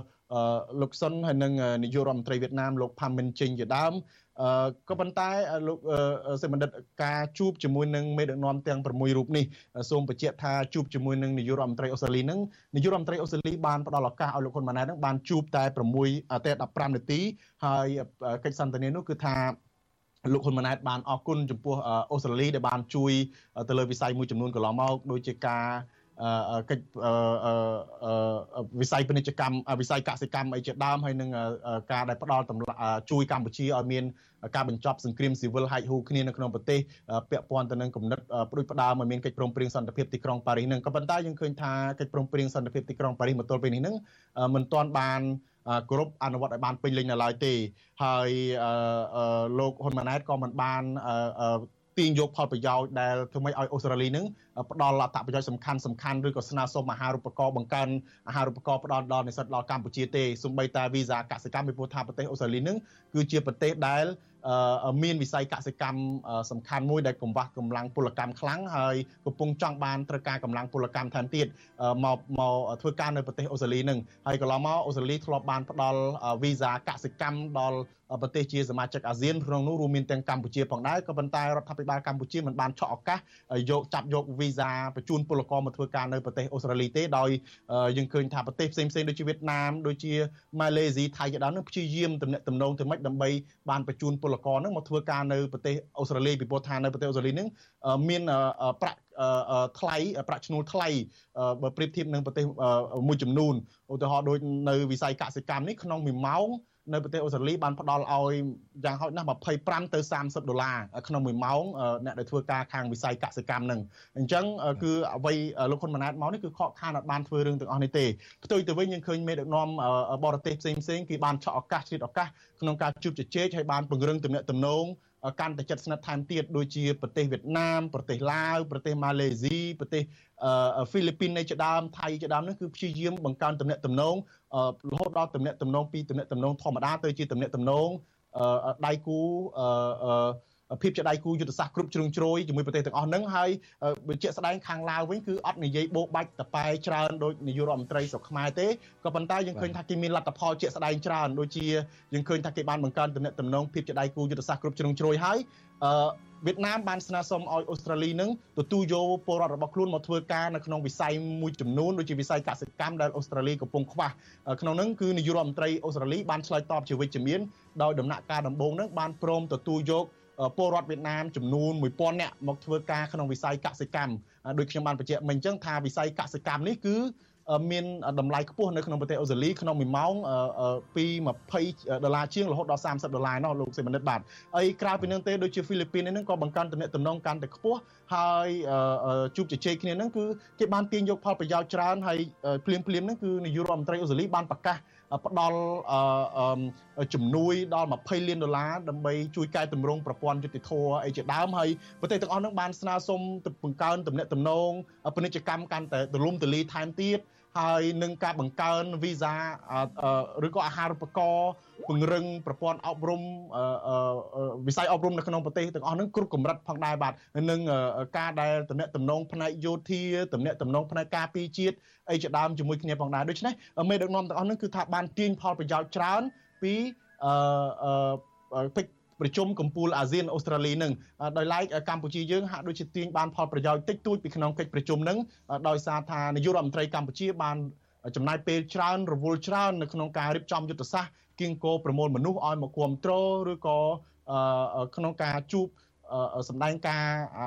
Luxon ហើយនិងនាយករដ្ឋមន្ត្រីវៀតណាមលោក Pham Minh Chinh ជាដើមក៏ប៉ុន្តែលោកសេបណ្ឌិតការជួបជាមួយនឹងមេដឹកនាំទាំង6រូបនេះសូមបញ្ជាក់ថាជួបជាមួយនឹងនាយករដ្ឋមន្ត្រីអូស្ត្រាលីនឹងនាយករដ្ឋមន្ត្រីអូស្ត្រាលីបានផ្ដល់ឱកាសឲ្យលោកហ៊ុនម៉ាណែតនឹងបានជួបតែ6តែ15នាទីហើយកិច្ចសន្ទនានោះគឺថាលោកហ៊ុនម៉ាណែតបានអរគុណចំពោះអូស្ត្រាលីដែលបានជួយទៅលើវិស័យមួយចំនួនកន្លងមកដូចជាការកិច្ចវិស័យពាណិជ្ជកម្មវិស័យកសិកម្មអីជាដើមហើយនឹងការដែលផ្ដល់ជួយកម្ពុជាឲ្យមានការបញ្ចប់សង្គ្រាមស៊ីវិលហែកហូរគ្នានៅក្នុងប្រទេសពាក់ព័ន្ធទៅនឹងគំនិតផ្ដួចផ្ដើមឲ្យមានកិច្ចព្រមព្រៀងសន្តិភាពទីក្រុងប៉ារីសនឹងក៏ប៉ុន្តែយើងឃើញថាកិច្ចព្រមព្រៀងសន្តិភាពទីក្រុងប៉ារីសមកទល់ពេលនេះនឹងមិនទាន់បានគោរពអនុវត្តឲ្យបានពេញលេញនៅឡើយទេហើយលោកហ៊ុនម៉ាណែតក៏មិនបានទាញយកផលប្រយោជន៍ដែលធ្វើឲ្យអូស្ត្រាលីនឹងផ្ដល់អត្ថប្រយោជន៍សំខាន់សំខាន់ឬក៏ស្នើសុំអាហារូបករណ៍បង្កើនអាហារូបករណ៍ផ្ដល់ដល់និស្សិតដល់កម្ពុជាទេសូម្បីតែវីសាកសិកម្មពីព្រោះថាប្រទេសអូស្ត្រាលីនឹងគឺជាប្រទេសដែលមានវិស័យកសិកម្មសំខាន់មួយដែលកង្វះកម្លាំងពលកម្មខ្លាំងហើយកំពុងចង់បានត្រូវការកម្លាំងពលកម្មថែមទៀតមកមកធ្វើការនៅប្រទេសអូស្ត្រាលីនឹងហើយកន្លងមកអូស្ត្រាលីធ្លាប់បានផ្ដល់វីសាកសិកម្មដល់ប្រទេសជាសមាជិកអាស៊ានក្នុងនោះរួមមានទាំងកម្ពុជាផងដែរក៏ប៉ុន្តែរដ្ឋាភិបាលកម្ពុជាមិនបានឆក់ឱកាសយកចាប់យកវីសាបញ្ជូនពលករមកធ្វើការនៅប្រទេសអូស្ត្រាលីទេដោយយើងឃើញថាប្រទេសផ្សេងៗដូចជាវៀតណាមដូចជាម៉ាឡេស៊ីថៃជាដើមនឹងព្យាយាមទំនាក់ទំនងទៅមិនដើម្បីបានបញ្ជូនពលករនឹងមកធ្វើការនៅប្រទេសអូស្ត្រាលីពីព្រោះថានៅប្រទេសអូស្ត្រាលីនឹងមានប្រាក់ថ្លៃប្រាក់ឈ្នួលថ្លៃបើប្រៀបធៀបនឹងប្រទេសមួយចំនួនឧទាហរណ៍ដូចនៅវិស័យកសិកម្មនេះក្នុងមួយម៉ោងនៅប្រទេសអូស្ត្រាលីបានផ្ដល់ឲ្យយ៉ាងហោចណាស់25ទៅ30ដុល្លារក្នុងមួយម៉ោងអ្នកដែលធ្វើការខាងវិស័យកសិកម្មនឹងអញ្ចឹងគឺអ្វីលោកហ៊ុនម៉ាណែតមកនេះគឺខកខានអត់បានធ្វើរឿងទាំងអស់នេះទេផ្ទុយទៅវិញយើងឃើញមេដឹកនាំបរទេសផ្សេងផ្សេងគេបានឆក់ឱកាសឆ្លៀតឱកាសក្នុងការជួបជជែកហើយបានពង្រឹងទំនាក់ទំនងកាន់តែជិតស្និទ្ធថែមទៀតដូចជាប្រទេសវៀតណាមប្រទេសឡាវប្រទេសម៉ាឡេស៊ីប្រទេសហ្វីលីពីននៃជាដើមថៃជាដើមនោះគឺព្យាយាមបង្កើនទំនាក់ទំនងរហូតដល់ទំនាក់ទំនងពីទំនាក់ទំនងធម្មតាទៅជាទំនាក់ទំនងដៃគូភាពជាដៃគូយុទ្ធសាស្ត្រគ្រប់ជ្រុងជ្រោយជាមួយប្រទេសទាំងអស់ហ្នឹងហើយបញ្ជាក់ស្ដែងខាងឡាវវិញគឺអត់និយាយបោកបាច់តប៉ែច្រើនដោយនាយករដ្ឋមន្ត្រីស្រុកខ្មែរទេក៏ប៉ុន្តែយើងឃើញថាគេមានលទ្ធផលជាក់ស្ដែងច្រើនដូចជាយើងឃើញថាគេបានបង្កើនទំនាក់ទំនងភាពជាដៃគូយុទ្ធសាស្ត្រគ្រប់ជ្រុងជ្រោយហើយវៀតណាមបានស្នើសុំឲ្យអូស្ត្រាលីនឹងទទួលយកពលរដ្ឋរបស់ខ្លួនមកធ្វើការនៅក្នុងវិស័យមួយចំនួនដូចជាវិស័យកសិកម្មដែលអូស្ត្រាលីកំពុងខ្វះក្នុងនោះគឺនាយករដ្ឋមន្ត្រីអូស្ត្រាលីបានឆ្លើយតបជាវិជ្ជមានដោយដំណាក់កាលដំបូងនឹងបានព្រមទទួលយកពលរដ្ឋវៀតណាមចំនួនមួយពាន់នាក់មកធ្វើការក្នុងវិស័យកសិកម្មដូចខ្ញុំបានបញ្ជាក់មិញអញ្ចឹងថាវិស័យកសិកម្មនេះគឺមានតម្លៃខ្ពស់នៅក្នុងប្រទេសអូស្ត្រាលីក្នុងមួយម៉ោងពី20ដុល្លារជាងរហូតដល់30ដុល្លារណោះលោកសេមនិតបាទហើយក្រៅពីនឹងទេដូចជាហ្វីលីពីននេះក៏បង្កើនទំនាក់ទំនងកាន់តែខ្ពស់ហើយជួបជជែកគ្នានឹងគឺគេបានទាញយកផលប្រយោជន៍ច្រើនហើយភ្លាមភ្លាមនឹងគឺនាយករដ្ឋមន្ត្រីអូស្ត្រាលីបានប្រកាសផ្ដល់ជំនួយដល់20លានដុល្លារដើម្បីជួយកែតម្រង់ប្រព័ន្ធយុតិធធអីជាដើមហើយប្រទេសទាំងអស់នោះបានស្នើសុំទៅបង្កើនទំនាក់ទំនងពាណិជ្ជកម្មកាន់តែទូលំទូលាយថែមទៀតហើយនឹងការបង្កើនវីសាឬក៏អាហារូបករណ៍ពង្រឹងប្រព័ន្ធអប់រំវិស័យអប់រំនៅក្នុងប្រទេសទាំងអស់ហ្នឹងគ្រប់កម្រិតផងដែរបាទនឹងការដែលតំណែងតំណងផ្នែកយោធាតំណែងតំណងផ្នែកការពារជាតិអីជាដើមជាមួយគ្នាផងដែរដូច្នេះមេដឹកនាំទាំងអស់ហ្នឹងគឺថាបានទាញផលប្រយោជន៍ច្រើនពីអឺពេជ្រប្រជុំកម្ពុជាអាស៊ានអូស្ត្រាលីនឹងដោយឡែកកម្ពុជាយើងហាក់ដូចជាទាញបានផលប្រយោជន៍តិចតួចពីក្នុងកិច្ចប្រជុំនឹងដោយសារថានាយករដ្ឋមន្ត្រីកម្ពុជាបានចំណាយពេលច្រើនរវល់ច្រើននៅក្នុងការរៀបចំយុទ្ធសាស្ត្រគៀងគរប្រមូលមនុស្សឲ្យមកគ្រប់គ្រងឬក៏ក្នុងការជួបសម្ដែងការ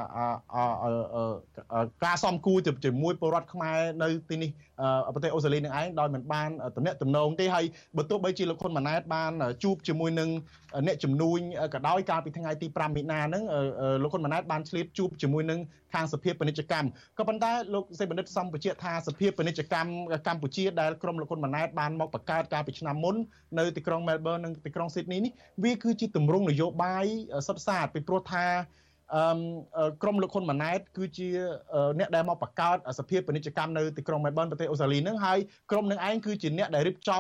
ការសំគូជាមួយពលរដ្ឋខ្មែរនៅទីនេះប្រទេសអូស្ត្រាលីនឹងឯងដោយមិនបានតំណែងតំណងទេហើយបើទោះបីជាលោកហ៊ុនម៉ាណែតបានជួបជាមួយនឹងអ្នកជំនួញក៏ដោយកាលពីថ្ងៃទី5មីនាហ្នឹងលោកហ៊ុនម៉ាណែតបានឆ្លៀតជួបជាមួយនឹងខាងសភាពាណិជ្ជកម្មក៏ប៉ុន្តែលោកសេបណ្ឌិតសំបញ្ជាក់ថាសភាពាណិជ្ជកម្មកម្ពុជាដែលក្រុមលោកហ៊ុនម៉ាណែតបានមកបង្កើតកាលពីឆ្នាំមុននៅទីក្រុង Melbourne និងទីក្រុង Sydney នេះវាគឺជាទម្រង់នយោបាយសុទ្ធសាធពីព្រោះថាអឺក្រុមលោកហ៊ុនម៉ាណែតគឺជាអ្នកដែលមកបង្កើតសភាពាណិជ្ជកម្មនៅទីក្រុង Melbourne ប្រទេសអូស្ត្រាលីនឹងហើយក្រុមនឹងឯងគឺជាអ្នកដែលរៀបចំ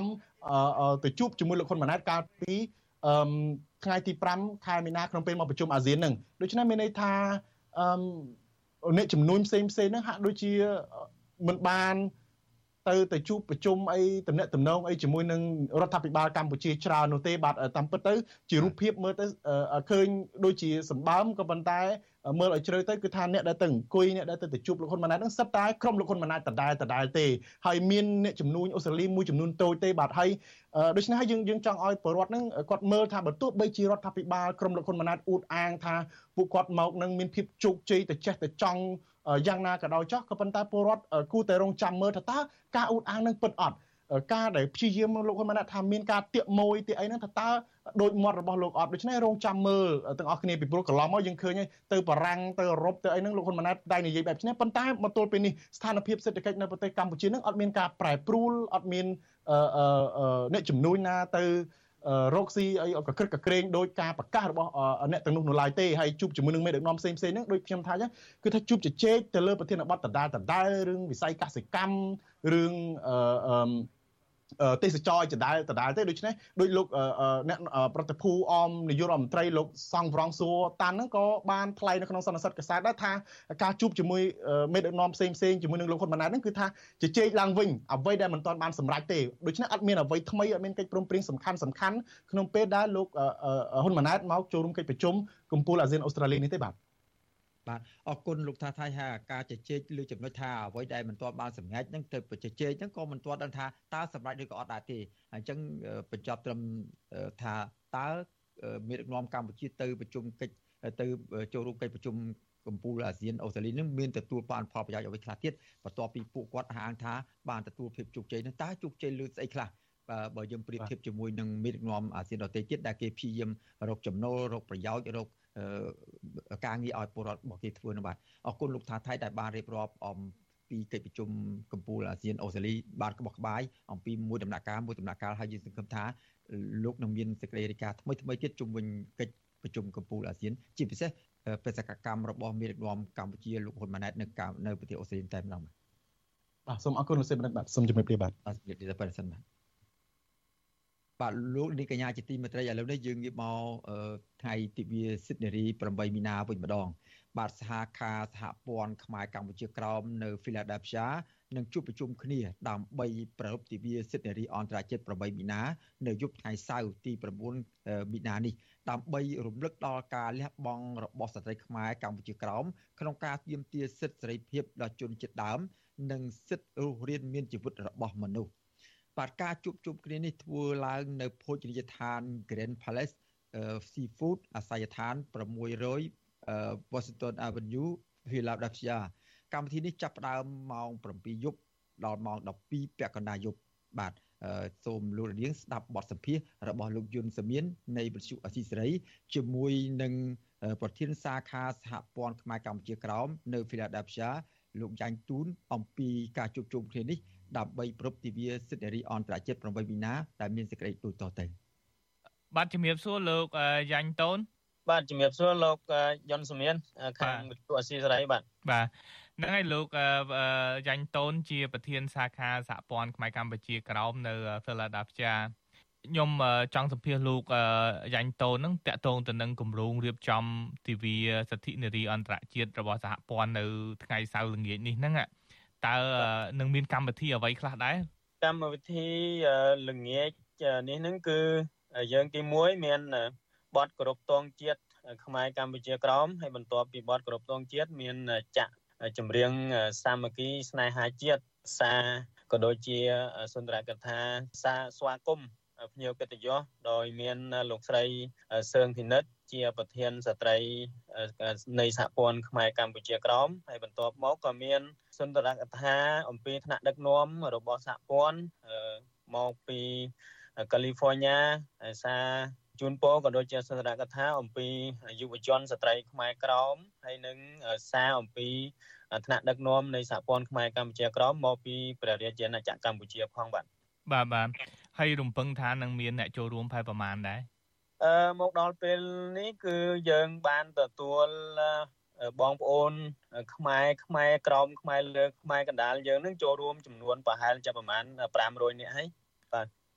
ទៅជួបជាមួយលោកហ៊ុនម៉ាណែតកាលពីអឺថ្ងៃទីប្រាំខែមីនាក្នុងពេលមកប្រជុំអាស៊ានហ្នឹងដូច្នេះមានន័យថាអឺអ្នកចំនួនផ្សេងផ្សេងហ្នឹងហាក់ដូចជាមិនបានទៅទៅជួបប្រជុំអីតំណែងតំណងអីជាមួយនឹងរដ្ឋាភិបាលកម្ពុជាច្រើននោះទេបាទតាមពិតទៅជារូបភាពមើលទៅឃើញដូចជាសម្បើមក៏ប៉ុន្តែមើលឲ្យជ្រៅទៅគឺថាអ្នកដែលទៅអង្គុយអ្នកដែលទៅជួបលោកហ៊ុនម៉ាណែតហ្នឹងសិតតែក្រុមលោកហ៊ុនម៉ាណែតដដែលដដែលទេហើយមានអ្នកចំនួនអូស្ត្រាលីមួយចំនួនតូចទេបាទហើយដូច្នេះហើយយើងយើងចង់ឲ្យពលរដ្ឋហ្នឹងគាត់មើលថាបើទោះបីជារដ្ឋាភិបាលក្រុមលោកហ៊ុនម៉ាណែតអួតអាងថាពួកគាត់មកនឹងមានភាពជោគជ័យទៅចេះទៅចង់យ៉ាងណាក៏ដោយចោះក៏ប៉ុន្តែពលរដ្ឋគួរតែរងចាំមើលថាតើការអួតអាងនឹងពិតអត់ការដែលព្យាយាមលោកហ៊ុនម៉ាណែតថាមានការទាក់ម៉ួយទាក់អីហ្នឹងថាតើដូចមាត់របស់លោកអត់ដូច្នេះរងចាំមើលទាំងអស់គ្នាពីព្រោះកន្លងមកយើងឃើញទៅបារាំងទៅអឺរ៉ុបទៅអីហ្នឹងលោកហ៊ុនម៉ាណែតតែនិយាយបែបនេះប៉ុន្តែមកទល់ពេលនេះស្ថានភាពសេដ្ឋកិច្ចនៅប្រទេសកម្ពុជាហ្នឹងអត់មានការប្រែប្រួលអត់មានអ្នកជំនួយណាទៅរកស៊ីអីក៏ក្រឹកក្រែងដោយការប្រកាសរបស់អ្នកទាំងនោះនៅឡើយទេហើយជួបជាមួយនឹងមេដឹកនាំផ្សេងផ្សេងហ្នឹងដូចខ្ញុំថាអញ្ចឹងគឺថាជួបជជែកទៅលើប្រធានបទដដែលដដែលរឿងវិស័យកសិកម្មរឿងអឺទេសចរដដែលដដែលទេដូច្នេះដោយលោកអ្នកប្រតិភូអមនាយករដ្ឋមន្ត្រីលោកសង្ឃប្រងសួរតាន់ហ្នឹងក៏បានថ្លែងនៅក្នុងសន្និសីទកសែតដែរថាការជួបជាមួយមេដឹកនាំផ្សេងផ្សេងជាមួយនឹងលោកហ៊ុនម៉ាណែតហ្នឹងគឺថាជជែកឡើងវិញអ្វីដែលមិនទាន់បានសម្រេចទេដូច្នេះអត់មានអ្វីថ្មីអត់មានកិច្ចព្រមព្រៀងសំខាន់សំខាន់ក្នុងពេលដែលលោកហ៊ុនម៉ាណែតមកចូលរួមកិច្ចប្រជុំកំពូលអាស៊ានអូស្ត្រាលីនេះទេបាទបាទអរគុណលោកថាថៃថាការជជែកលើចំណុចថាអ្វីដែលមិនទាន់បានសម្រេចហ្នឹងទៅជជែកហ្នឹងក៏មិនទាន់ដឹងថាតើសម្រេចឬក៏អត់ដែរទេអញ្ចឹងបញ្ចប់ត្រឹមថាតើមេដឹកនាំកម្ពុជាទៅប្រជុំកិច្ចទៅចូលរួមកិច្ចប្រជុំកំពូលអាស៊ានអូស្ត្រាលីនឹងមានទទួលបានផលប្រយោជន៍អ្វីខ្លះទៀតបន្ទាប់ពីពួកគាត់អះអាងថាបានទទួលភាពជោគជ័យនឹងតើជោគជ័យលើស្អីខ្លះបើយើងប្រៀបធៀបជាមួយនឹងមេដឹកនាំអាស៊ានដទៃទៀតដែលគេព្យាយាមរកចំណូលរកប្រយោជន៍រកការងារឲ្យពលរដ្ឋរបស់គេធ្វើនោះបាទអរគុណលោកថាថៃដែលបានរៀបរាប់អំពីកិច្ចប្រជុំកំពូលអាស៊ានអូស្ត្រាលីបានក្បោះក្បាយអំពីមួយដំណាក់កាលមួយដំណាក់កាលហើយយើងសង្ឃឹមថាលោកនឹងមានសេចក្តីរាយការណ៍ថ្មីថ្មីទៀតជុំវិញកិច្ចប្រជុំកំពូលអាស៊ានជាពិសេសបេសកកម្មរបស់មេដឹកនាំកម្ពុជាលោកហ៊ុនម៉ាណែតនៅនៅប្រទេសអូស្ត្រាលីតែម្ដងបាទសូមអរគុណលោកសេបណ្ឌិតបាទសូមជម្រាបលាបាទបាទជម្រាបលាតែប៉ុណ្្នេះសិនបាទបាទលោកនាងកញ្ញាជាទីមេត្រីឥឡូវនេះយើងងាកមកថ្ងៃទិវាសិទ្ធិនារីប្រាំបីមីនាវិញម្ដងបាទសហការសហព័ន្ធខ្មែរកម្ពុជាក្រោមនៅ Philadelphia នឹងជួបប្រជុំគ្នាដើម្បីប្រារព្ធទិវាសិទ្ធិនារីអន្តរជាតិប្រាំបីមីនានៅយប់ថ្ងៃសៅរ៍ទីប្រាំបួនមីនានេះដើម្បីរំលឹកដល់ការលះបង់របស់ស្ត្រីខ្មែរកម្ពុជាក្រោមក្នុងការទាមទារសិទ្ធិសេរីភាពដល់ជនជាតិដើមនិងសិទ្ធិរស់រានមានជីវិតរបស់មនុស្សបាទការជួបជុំគ្នានេះធ្វើឡើងនៅភោជនីយដ្ឋាន Grand Palace Seafood អាសយដ្ឋាន៦រយ Washington Avenue Philadelphia កម្មវិធីនេះចាប់ផ្ដើមម៉ោងប្រាំពីរយប់ដល់ម៉ោងដប់ពីរពាក់កណ្ដាលយប់បាទសូមលោកនាងស្ដាប់បទសម្ភាសន៍របស់លោកយុនសមៀននៃវិទ្យុអស៊ីសេរីជាមួយនឹងប្រធានសាខាសហព័ន្ធខ្មែរកម្ពុជាក្រោមនៅ Philadelphia លោកយ៉ាញ់ទូនអំពីការជួបជុំគ្នានេះដើម្បីប្រពៃទិវាសិទ្ធិនារីអន្តរជាតិប្រាំបីមីនាដែលមានសេចក្តីដូចតទៅបាទជំរាបសួរលោកយ៉ាញ់តូនបាទជំរាបសួរលោកយុនសមៀនខាងវិទ្យុអស៊ីសេរីបាទបាទហ្នឹងហើយលោកយ៉ាញ់តូនជាប្រធានសាខាសហព័ន្ធខ្មែរកម្ពុជាក្រោមនៅ Philadelphia ខ្ញុំចង់សម្ភាសលោកយ៉ាញ់តូនហ្នឹងតាក់ទងទៅនឹងគម្រោងរៀបចំទិវាសិទ្ធិនារីអន្តរជាតិរបស់សហព័ន្ធនៅថ្ងៃសៅរ៍ល្ងាចនេះហ្នឹងតើនឹងមានកម្មវិធីអ្វីខ្លះដែរកម្មវិធីល្ងាចនេះហ្នឹងគឺយើងទីមួយមានបទគោរពទង់ជាតិខ្មែរកម្ពុជាក្រោមហើយបន្ទាប់ពីបទគោរពទង់ជាតិមានចាក់ចម្រៀងសាមគ្គីស្នេហាជាតិសាក៏ដូចជាសុន្ទរកថាសាស្វាគមន៍ភ្ញៀវកិត្តិយសដោយមានលោកស្រីសឿងធីនិតជាប្រធានស្ត្រីនៃសហព័ន្ធខ្មែរកម្ពុជាក្រោមហើយបន្ទាប់មកក៏មានសុន្ទរកថាអំពីថ្នាក់ដឹកនាំរបស់សហព័ន្ធមកពីកាលីហ្វ័រញ៉ាសារជូនពរក៏ដូចជាសុន្ទរកថាអំពីយុវជនស្ត្រីខ្មែរក្រោមហើយនឹងសារអំពីថ្នាក់ដឹកនាំនៃសហព័ន្ធខ្មែរកម្ពុជាក្រោមមកពីព្រះរាជាណាចក្រកម្ពុជាផងបាទបាទបាទហើយរំពឹងថានឹងមានអ្នកចូលរួមប្រហែលដែរអឺមកដល់ពេលនេះគឺយើងបានទទួលបងប្អូនខ្មែរខ្មែរក្រមខ្មែរលើខ្មែរកណ្ដាលយើងនឹងចូលរួមចំនួនប្រហែលជាប្រហែលប្រាំរយនាក់ហើយបាទ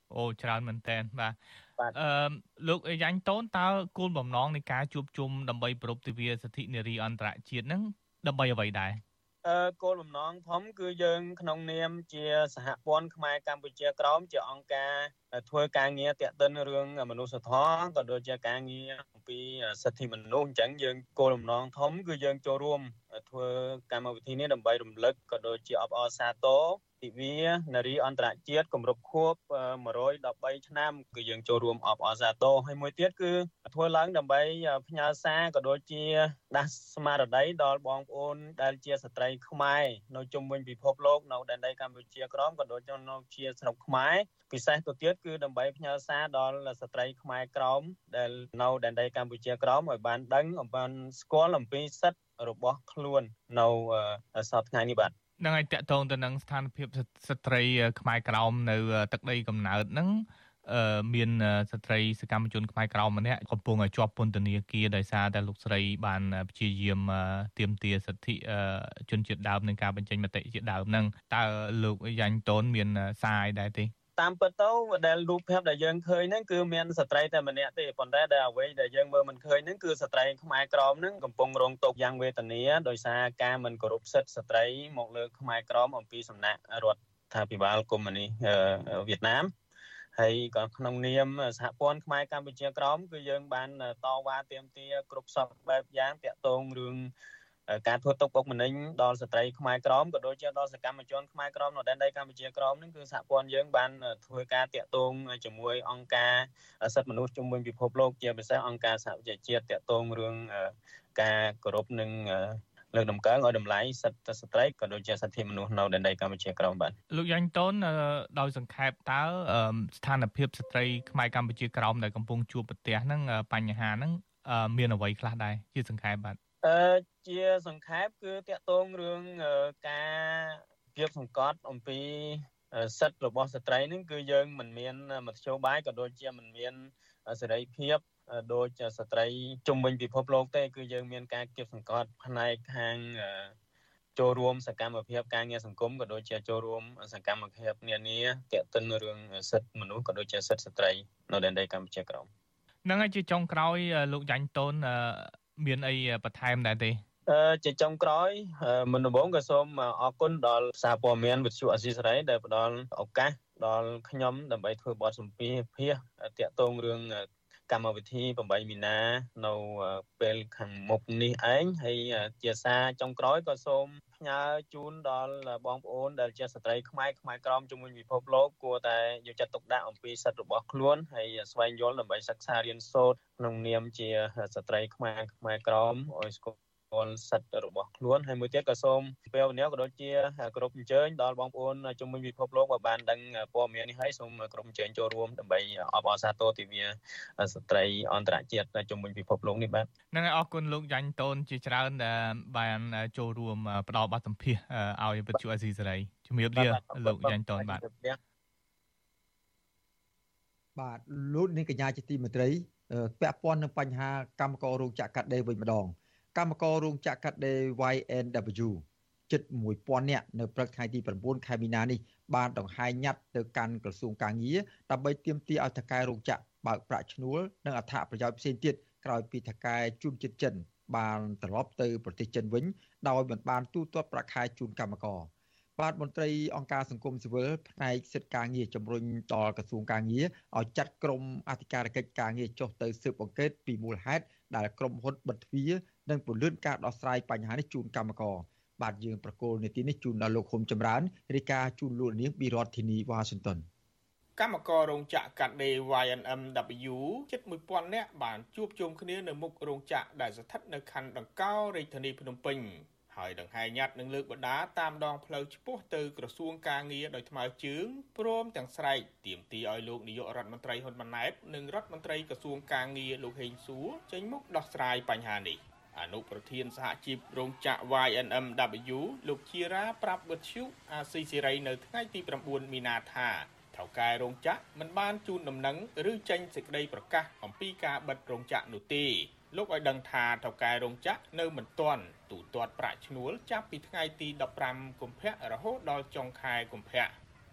អូច្រើនមែនតើបាទអឺលោកយ៉ាញ់តូនតើគោលបំណងនៃការជួបជុំដើម្បីប្រពៃទិវាសិទ្ធិនារីអន្តរជាតិហ្នឹងដើម្បីអ្វីដែរអឺគោលបំណងធំគឺយើងក្នុងនាមជាសហព័ន្ធខ្មែរកម្ពុជាក្រោមជាអង្គការធ្វើការងារតាក់ទិនរឿងមនុស្សធម៌ក៏ដូចជាការងារអំពីសិទ្ធិមនុស្សអញ្ចឹងយើងគោលបំណងធំគឺយើងចូលរួមធ្វើកម្មវិធីនេះដើម្បីរំលឹកក៏ដូចជាអបអរសាទរទិវានារីអន្តរជាតិគម្រប់ខួបone hundred thirteenឆ្នាំគឺយើងចូលរួមអបអរសាទរហើយមួយទៀតគឺធ្វើឡើងដើម្បីផ្ញើសារក៏ដូចជាដាស់ស្មារតីដល់បងប្អូនដែលជាស្ត្រីខ្មែរនៅជុំវិញពិភពលោកនៅដែនដីកម្ពុជាក្រោមក៏ដូចជានៅជាស្រុកខ្មែរពិសេសទៅទៀតគឺដើម្បីផ្ញើសារដល់ស្ត្រីខ្មែរក្រោមដែលនៅដែនដីកម្ពុជាក្រោមឲ្យបានដឹងឲ្យបានស្គាល់អំពីសិទ្ធិរបស់ខ្លួននៅសប្តាហ៍នេះបាទនឹងឲ្យតាក់ទងទៅនឹងស្ថានភាពស្ត្រីខ្មែរក្រោមនៅទឹកដីកំណើតហ្នឹងអឺមានស្ត្រីសកម្មជនខ្មែរក្រោមម្នាក់កំពុងជាប់ពន្ធនាគារដោយសារតែលោកស្រីបានព្យាយាមទាមទារសិទ្ធិជនជាតិដើមនឹងការបញ្ចេញមតិជាដើមហ្នឹងតើលោកយ៉ាញ់តូនមានសារអីដែរទេតាមពិតទៅដែលរូបភាពដែលយើងឃើញហ្នឹងគឺមានស្ត្រីតែម្នាក់ទេប៉ុន្តែដែលអ្វីដែលយើងមើលមិនឃើញហ្នឹងគឺស្ត្រីខ្មែរក្រមហ្នឹងកំពុងរងទុក្ខយ៉ាងវេទនាដោយសារការមិនគោរពសិទ្ធិស្ត្រីមកលើខ្មែរក្រមអំពីសំណាក់រដ្ឋាភិបាលកុម្មុយនីសវៀតណាមហើយក៏ក្នុងនាមសហព័ន្ធខ្មែរកម្ពុជាក្រមគឺយើងបានតវ៉ាទាមទារគ្រប់សពបែបយ៉ាងតាក់ទងរឿងការធ្វើទុកបុកម្នេញដល់ស្ត្រីខ្មែរក្រមក៏ដូចជាដល់សកម្មជនខ្មែរក្រមនៅដែនដីកម្ពុជាក្រមនឹងគឺសហព័ន្ធយើងបានធ្វើការតាក់ទងជាមួយអង្គការសិទ្ធិមនុស្សជុំវិញពិភពលោកជាពិសេសអង្គការសហប្រជាជាតិតាក់ទងរឿងការគោរពនិងលើកតម្កើងឲ្យតម្លៃសិទ្ធិស្ត្រីក៏ដូចជាសិទ្ធិមនុស្សនៅដែនដីកម្ពុជាក្រមបាទលោកយ៉ាញ់តូនដោយសង្ខេបតើស្ថានភាពស្ត្រីខ្មែរកម្ពុជាក្រមដែលកំពុងជួបប្រទះហ្នឹងបញ្ហាហ្នឹងមានអ្វីខ្លះដែរជាសង្ខេបបាទអឺជាសង្ខេបគឺតាក់ទងរឿងការគៀបសង្កត់អំពីសិទ្ធិរបស់ស្ត្រីហ្នឹងគឺយើងមិនមានមធ្យោបាយក៏ដូចជាមិនមានសេរីភាពដូចស្ត្រីជុំវិញពិភពលោកទេគឺយើងមានការគៀបសង្កត់ផ្នែកខាងចូលរួមសកម្មភាពការងារសង្គមក៏ដូចជាចូលរួមសកម្មភាពនានាទាក់ទិនរឿងសិទ្ធិមនុស្សក៏ដូចជាសិទ្ធិស្ត្រីនៅដែនដីកម្ពុជាក្រោមហ្នឹងហើយជាចុងក្រោយលោកយ៉ាញ់តូនមានអីបន្ថែមដែរទេអឺជាចុងក្រោយមុនដំបូងក៏សូមអរគុណដល់សារព័ត៌មានវិទ្យុអាស៊ីសេរីដែលផ្ដល់ឱកាសដល់ខ្ញុំដើម្បីធ្វើបទសម្ភាសន៍តាក់ទងរឿងកម្មវិធីeightមីនានៅពេលខាងមុខនេះឯងហើយជាសារចុងក្រោយក៏សូមផ្ញើជូនដល់បងប្អូនដែលជាស្ត្រីខ្មែរខ្មែរក្រមជុំវិញពិភពលោកគួរតែយកចិត្តទុកដាក់អំពីសិទ្ធិរបស់ខ្លួនហើយស្វែងយល់ដើម្បីសិក្សារៀនសូត្រក្នុងនាមជាស្ត្រីខ្មែរខ្មែរក្រមឲ្យស្គាល់សិទ្ធិរបស់ខ្លួនហើយមួយទៀតក៏សូមពេលវេលាក៏ដូចជាគ្រប់អញ្ជើញដល់បងប្អូនជុំវិញពិភពលោកបើបានដឹងព័ត៌មាននេះហើយសូមគ្រប់អញ្ជើញចូលរួមដើម្បីអបអរសាទរទិវាស្ត្រីអន្តរជាតិជុំវិញពិភពលោកនេះបាទហ្នឹងហើយអរគុណលោកយ៉ាញ់តូនជាច្រើនដែលបានចូលរួមផ្ដល់បទសម្ភាសន៍ឲ្យវិទ្យុអាស៊ីសេរីជំរាបលាលោកយ៉ាញ់តូនបាទបាទលោកនាងកញ្ញាជាទីមេត្រីពាក់ព័ន្ធនឹងបញ្ហាកម្មកររោងចក្រកាត់ដេរវិញម្ដងកម្មកររោងចក្រកាត់ដេរ វ៉ៃ អេន ដប៊្យូ ជិតone thousandនាក់នៅព្រឹកថ្ងៃទីnineខែមីនានេះបានដង្ហែញត្តិទៅកាន់ក្រសួងកាងារដើម្បីទាមទារឲ្យថៅកែរោងចក្របើកប្រាក់ឈ្នួលនិងអត្ថប្រយោជន៍ផ្សេងទៀតក្រោយពីថៅកែជួនជាតិចិនបានត្រឡប់ទៅប្រទេសចិនវិញដោយមិនបានទូទាត់ប្រាក់ខែជូនកម្មករបាទមន្ត្រីអង្គការសង្គមស៊ីវិលផ្នែកសិទ្ធិការងារជំរុញដល់ក្រសួងការងារឲ្យចាត់ក្រុមអធិការកិច្ចការងារចុះទៅស៊ើបអង្កេតពីមូលហេតុដែលក្រុមហ៊ុនបិទទ្វារនិងពន្លឿនការដោះស្រាយបញ្ហានេះជូនកម្មករបាទយើងប្រកូលនីតិនេះជូនដល់លោកហ៊ុំចម្រើនរាយការណ៍ជូនលោកនាងពីរដ្ឋធានីវ៉ាស៊ីនតោនកម្មកររោងចក្រកាត់ដេរ វ៉ៃ អេន អេម ដប៊្យូ ជិតone thousandនាក់បានជួបជុំគ្នានៅមុខរោងចក្រដែលស្ថិតនៅខណ្ឌដង្កោរាជធានីភ្នំពេញហើយដង្ហែញត្តិនឹងលើកបដាតាមដងផ្លូវឆ្ពោះទៅក្រសួងការងារដោយថ្មើរជើងព្រមទាំងស្រែកទាមទារឲ្យលោកនាយករដ្ឋមន្ត្រីហ៊ុនម៉ាណែតនិងរដ្ឋមន្ត្រីក្រសួងការងារលោកហេងសួរចេញមុខដោះស្រាយបញ្ហានេះអនុប្រធានសហជីពរោងចក្រ វ៉ៃ អេន អេម ដប៊្យូ លោកជារាប្រាប់វិទ្យុអាស៊ីសេរីនៅថ្ងៃទីnineមីនាថាថៅកែរោងចក្រមិនបានជូនដំណឹងឬចេញសេចក្តីប្រកាសអំពីការបិទរោងចក្រនោះទេលោកឲ្យដឹងថាថៅកែរោងចក្រនៅមិនទាន់ទូទាត់ប្រាក់ឈ្នួលចាប់ពីថ្ងៃទីfifteenកុម្ភៈរហូតដល់ចុងខែកុម្ភៈ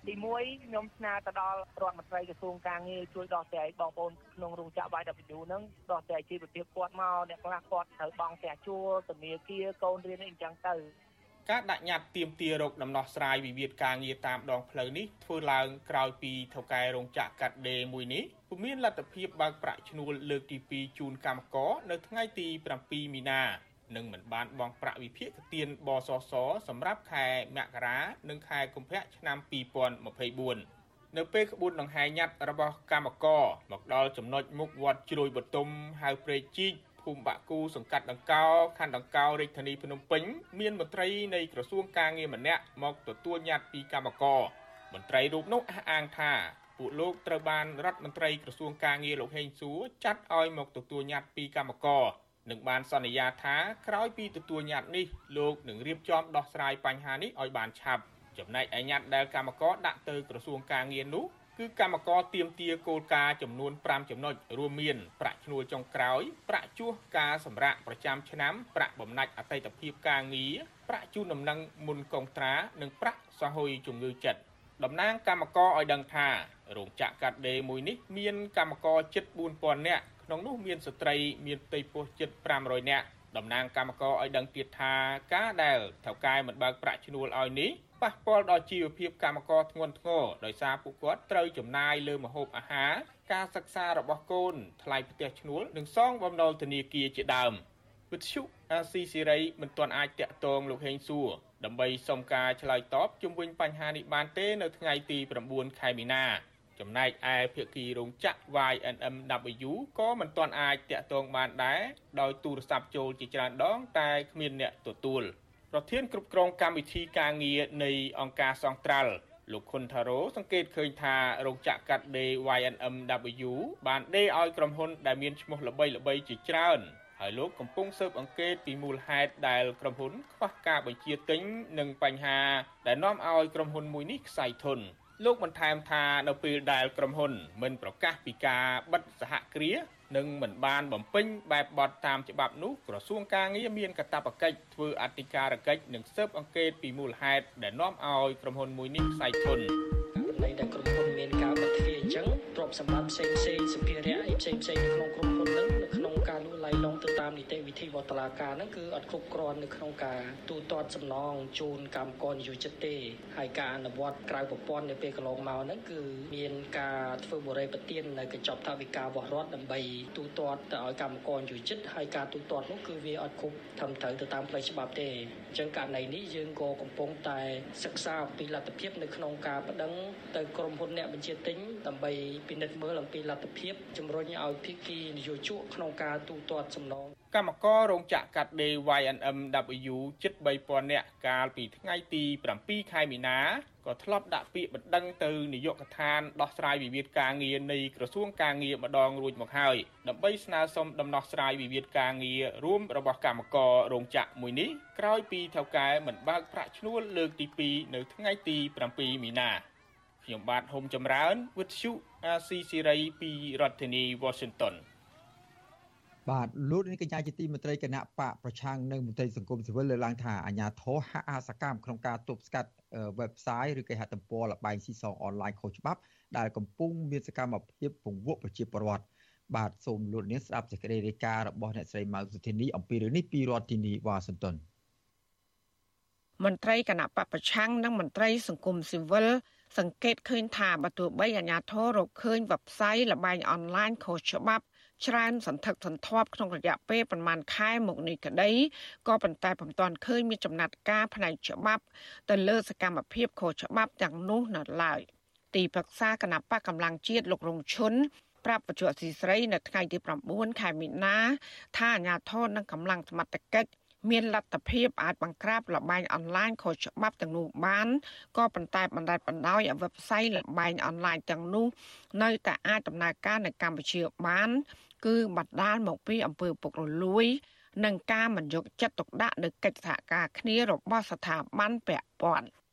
ទីមួយខ្ញុំស្នើទៅដល់រដ្ឋមន្ត្រីក្រសួងការងារជួយដោះស្រាយបងប្អូនក្នុងរោងចក្រ វ៉ៃ ដបលយូ ហ្នឹងដោះស្រាយជីវភាពគាត់មកអ្នកខ្លះគាត់ត្រូវបង់ផ្ទះជួលធនាគារកូនរៀនអីអញ្ចឹងទៅការដាក់ញត្តិទាមទាររកដំណោះស្រាយវិវាទការងារតាមដងផ្លូវនេះធ្វើឡើងក្រោយពីថៅកែរោងចក្រកាត់ដេរមួយនេះពុំមានលទ្ធភាពបើកប្រាក់ឈ្នួលលើកទីពីរជូនកម្មករនៅថ្ងៃទី7មីនានិងមិនបានបង់ប្រាក់វិភាគទានបសសសម្រាប់ខែមករានិងខែកុម្ភៈឆ្នាំពីរពាន់ម្ភៃបួននៅពេលក្បួនដង្ហែញត្តិរបស់កម្មករមកដល់ចំណុចមុខវត្តជ្រោយបតុមហៅព្រែកជីកភូមិបាក់គូសង្កាត់ដង្កោខណ្ឌដង្កោរាជធានីភ្នំពេញមានមន្ត្រីនៃក្រសួងការងារម្នាក់មកទទួលញត្តិពីកម្មករមន្ត្រីរូបនោះអះអាងថាពួកលោកត្រូវបានរដ្ឋមន្ត្រីក្រសួងការងារលោកហេងសួរចាត់ឲ្យមកទទួលញត្តិពីកម្មករនិងបានសន្យាថាក្រោយពីទទួលញត្តិនេះលោកនឹងរៀបចំដោះស្រាយបញ្ហានេះឲ្យបានឆាប់ចំណែកឯញត្តិដែលកម្មករដាក់ទៅក្រសួងការងារនោះគឺកម្មករទាមទារគោលការណ៍ចំនួនប្រាំចំណុចរួមមានប្រាក់ឈ្នួលចុងក្រោយប្រាក់ជួសការសម្រាកប្រចាំឆ្នាំប្រាក់បំណាច់អតីតភាពការងារប្រាក់ជូនដំណឹងមុនកុងត្រានិងប្រាក់សហុយជំងឺចិត្តតំណាងកម្មករឲ្យដឹងថារោងចក្រកាត់ដេរមួយនេះមានកម្មករជិតបួនពាន់នាក់ក្នុងនោះមានស្ត្រីមានផ្ទៃពោះជិតប្រាំរយនាក់តំណាងកម្មករឲ្យដឹងទៀតថាការដែលថៅកែមិនបើកប្រាក់ឈ្នួលឲ្យនេះប៉ះពាល់ដល់ជីវភាពកម្មករធ្ងន់ធ្ងរដោយសារពួកគាត់ត្រូវចំណាយលើម្ហូបអាហារការសិក្សារបស់កូនថ្លៃផ្ទះឈ្នួលនិងសងបំណុលធនាគារជាដើមវិទ្យុអាស៊ីសេរីមិនទាន់អាចតាក់ទងលោកហេងសួរដើម្បីសុំការឆ្លើយតបជុំវិញបញ្ហានេះបានទេនៅថ្ងៃទី9ខែមីនាចំណែកឯភាគីរោងចក្រ វ៉ៃ អេន អេម ដាបលយូ ក៏មិនទាន់អាចតាក់ទងបានដែរដោយទូរស័ព្ទចូលជាច្រើនដងតែគ្មានអ្នកទទួលប្រធានគ្រប់គ្រងកម្មវិធីការងារនៃអង្គការសង្ត្រាល់លោកខុនថារ៉ូសង្កេតឃើញថារោងចក្រកាត់ដេរ វ៉ៃ អេន អេម ដាបលយូ បានដេរឲ្យក្រុមហ៊ុនដែលមានឈ្មោះល្បីៗជាច្រើនហើយលោកកំពុងស៊ើបអង្កេតពីមូលហេតុដែលក្រុមហ៊ុនខ្វះការបញ្ជាទិញនិងបញ្ហាដែលនាំឲ្យក្រុមហ៊ុនមួយនេះខ្សែធនលោកបន្ថែមថានៅពេលដែលក្រុមហ៊ុនមិនប្រកាសពីការបិទសហគ្រាសនិងមិនបានបំពេញបែបបទតាមច្បាប់នោះក្រសួងការងារមានកាតព្វកិច្ចធ្វើអធិការកិច្ចនិងស៊ើបអង្កេតពីមូលហេតុដែលនាំឲ្យក្រុមហ៊ុនមួយនេះខ្សែធននៃដែលក្រុមហ៊ុនមានការបិទទ្វារអញ្ចឹងទ្រព្យសម្បត្តិផ្សេងផ្សេងសម្ភារៈផ្សេងផ្សេងនៅក្នុងក្រុមហ៊ុនហ្នឹងនៅក្នុងការលួចឡៃឡងទៅតាមនីតិវិធីរបស់តុលាការហ្នឹងគឺអត់គ្រប់គ្រាន់នៅក្នុងការទូទាត់សំណងជូនកម្មករនិយោជិតទេហើយការអនុវត្តក្រៅប្រព័ន្ធនៅពេលកន្លងមកហ្នឹងគឺមានការធ្វើបរិយាបន្ទាននៅកញ្ចប់ថវិការបស់រដ្ឋដើម្បីទូទាត់ទៅឲ្យកម្មករនិយោជិតហើយការទូទាត់នោះគឺវាអត់គ្រប់ត្រឹមត្រូវទៅតាមផ្លូវច្បាប់ទេអញ្ចឹងករណីនេះយើងក៏កំពុងតែសិក្សាអំពីលទ្ធភាពនៅក្នុងការប្តឹងទៅក្រុមហ៊ុនអ្នកបញ្ជាទិញដើម្បីពិនិត្យមើលអំពីលទ្ធភាពជំរុញឲ្យភាគីនយោជកក្នុងការទូទាត់សំណងកម្មកររោងចក្រកាត់ដេរ វ៉ៃ អេន អេម ដាបលយូ ជិតបីពាន់នាក់កាលពីថ្ងៃទី7ខែមីនាក៏ធ្លាប់ដាក់ពាក្យបណ្ដឹងទៅនាយកដ្ឋានដោះស្រាយវិវាទការងារនៃក្រសួងការងារម្ដងរួចមកហើយដើម្បីស្នើសុំដំណោះស្រាយវិវាទការងាររួមរបស់កម្មកររោងចក្រមួយនេះក្រោយពីថៅកែមិនបើកប្រាក់ឈ្នួលលើកទីពីរនៅថ្ងៃទី7មីនាខ្ញុំបាទហុំចម្រើនវិទ្យុអាស៊ីសេរីពីរដ្ឋធានី Washington បាទលោកនាយកកញ្ញាជាទីមេត្រីគណៈបកប្រឆាំងនិងមន្ត្រីសង្គមស៊ីវិលលើកឡើងថាអាជ្ញាធរហាក់អាសកម្មក្នុងការទប់ស្កាត់ website ឬគេហទំព័រលបែងស៊ីសងអនឡាញខុសច្បាប់ដែលកំពុងមានសកម្មភាពពង្រឹងប្រជាពលរដ្ឋបាទសូមលោកនាងស្ដាប់សេចក្តីរាយការណ៍របស់អ្នកស្រីម៉ៅសុធានីអំពីរឿងនេះពីរដ្ឋធានី Washington មន្ត្រីគណៈបកប្រឆាំងនិងមន្ត្រីសង្គមស៊ីវិលសង្កេតឃើញថាបើទោះបីអាជ្ញាធររកឃើញ website លបែងអនឡាញខុសច្បាប់ច្រើនសន្ធឹកសន្ធាប់ក្នុងរយៈពេលប្រមាណខែមកនេះក្តីក៏ប៉ុន្តែពុំទាន់ឃើញមានចំណាត់ការផ្នែកច្បាប់ទៅលើសកម្មភាពខុសច្បាប់ទាំងនោះនៅឡើយទីប្រឹក្សាគណៈបកកម្លាំងជាតិលោករងឈុនប្រាប់បច្ចុប្បន្នស៊ីស្រីនៅថ្ងៃទី9ខែមីនាថាអាជ្ញាធរនិងកម្លាំងសមត្ថកិច្ចមានលទ្ធភាពអាចបង្ក្រាបលបែងអនឡាញខុសច្បាប់ទាំងនោះបានក៏ប៉ុន្តែបណ្ដាច់បណ្ដោយឲ្យ website លបែងអនឡាញទាំងនោះនៅតែអាចដំណើរការនៅកម្ពុជាបានគឺបណ្ដាលមកពីអំពើពុករលួយនិងការមិនយកចិត្តទុកដាក់លើកិច្ចសហការគ្នារបស់ស្ថាប័នពាក់ព័ន្ធ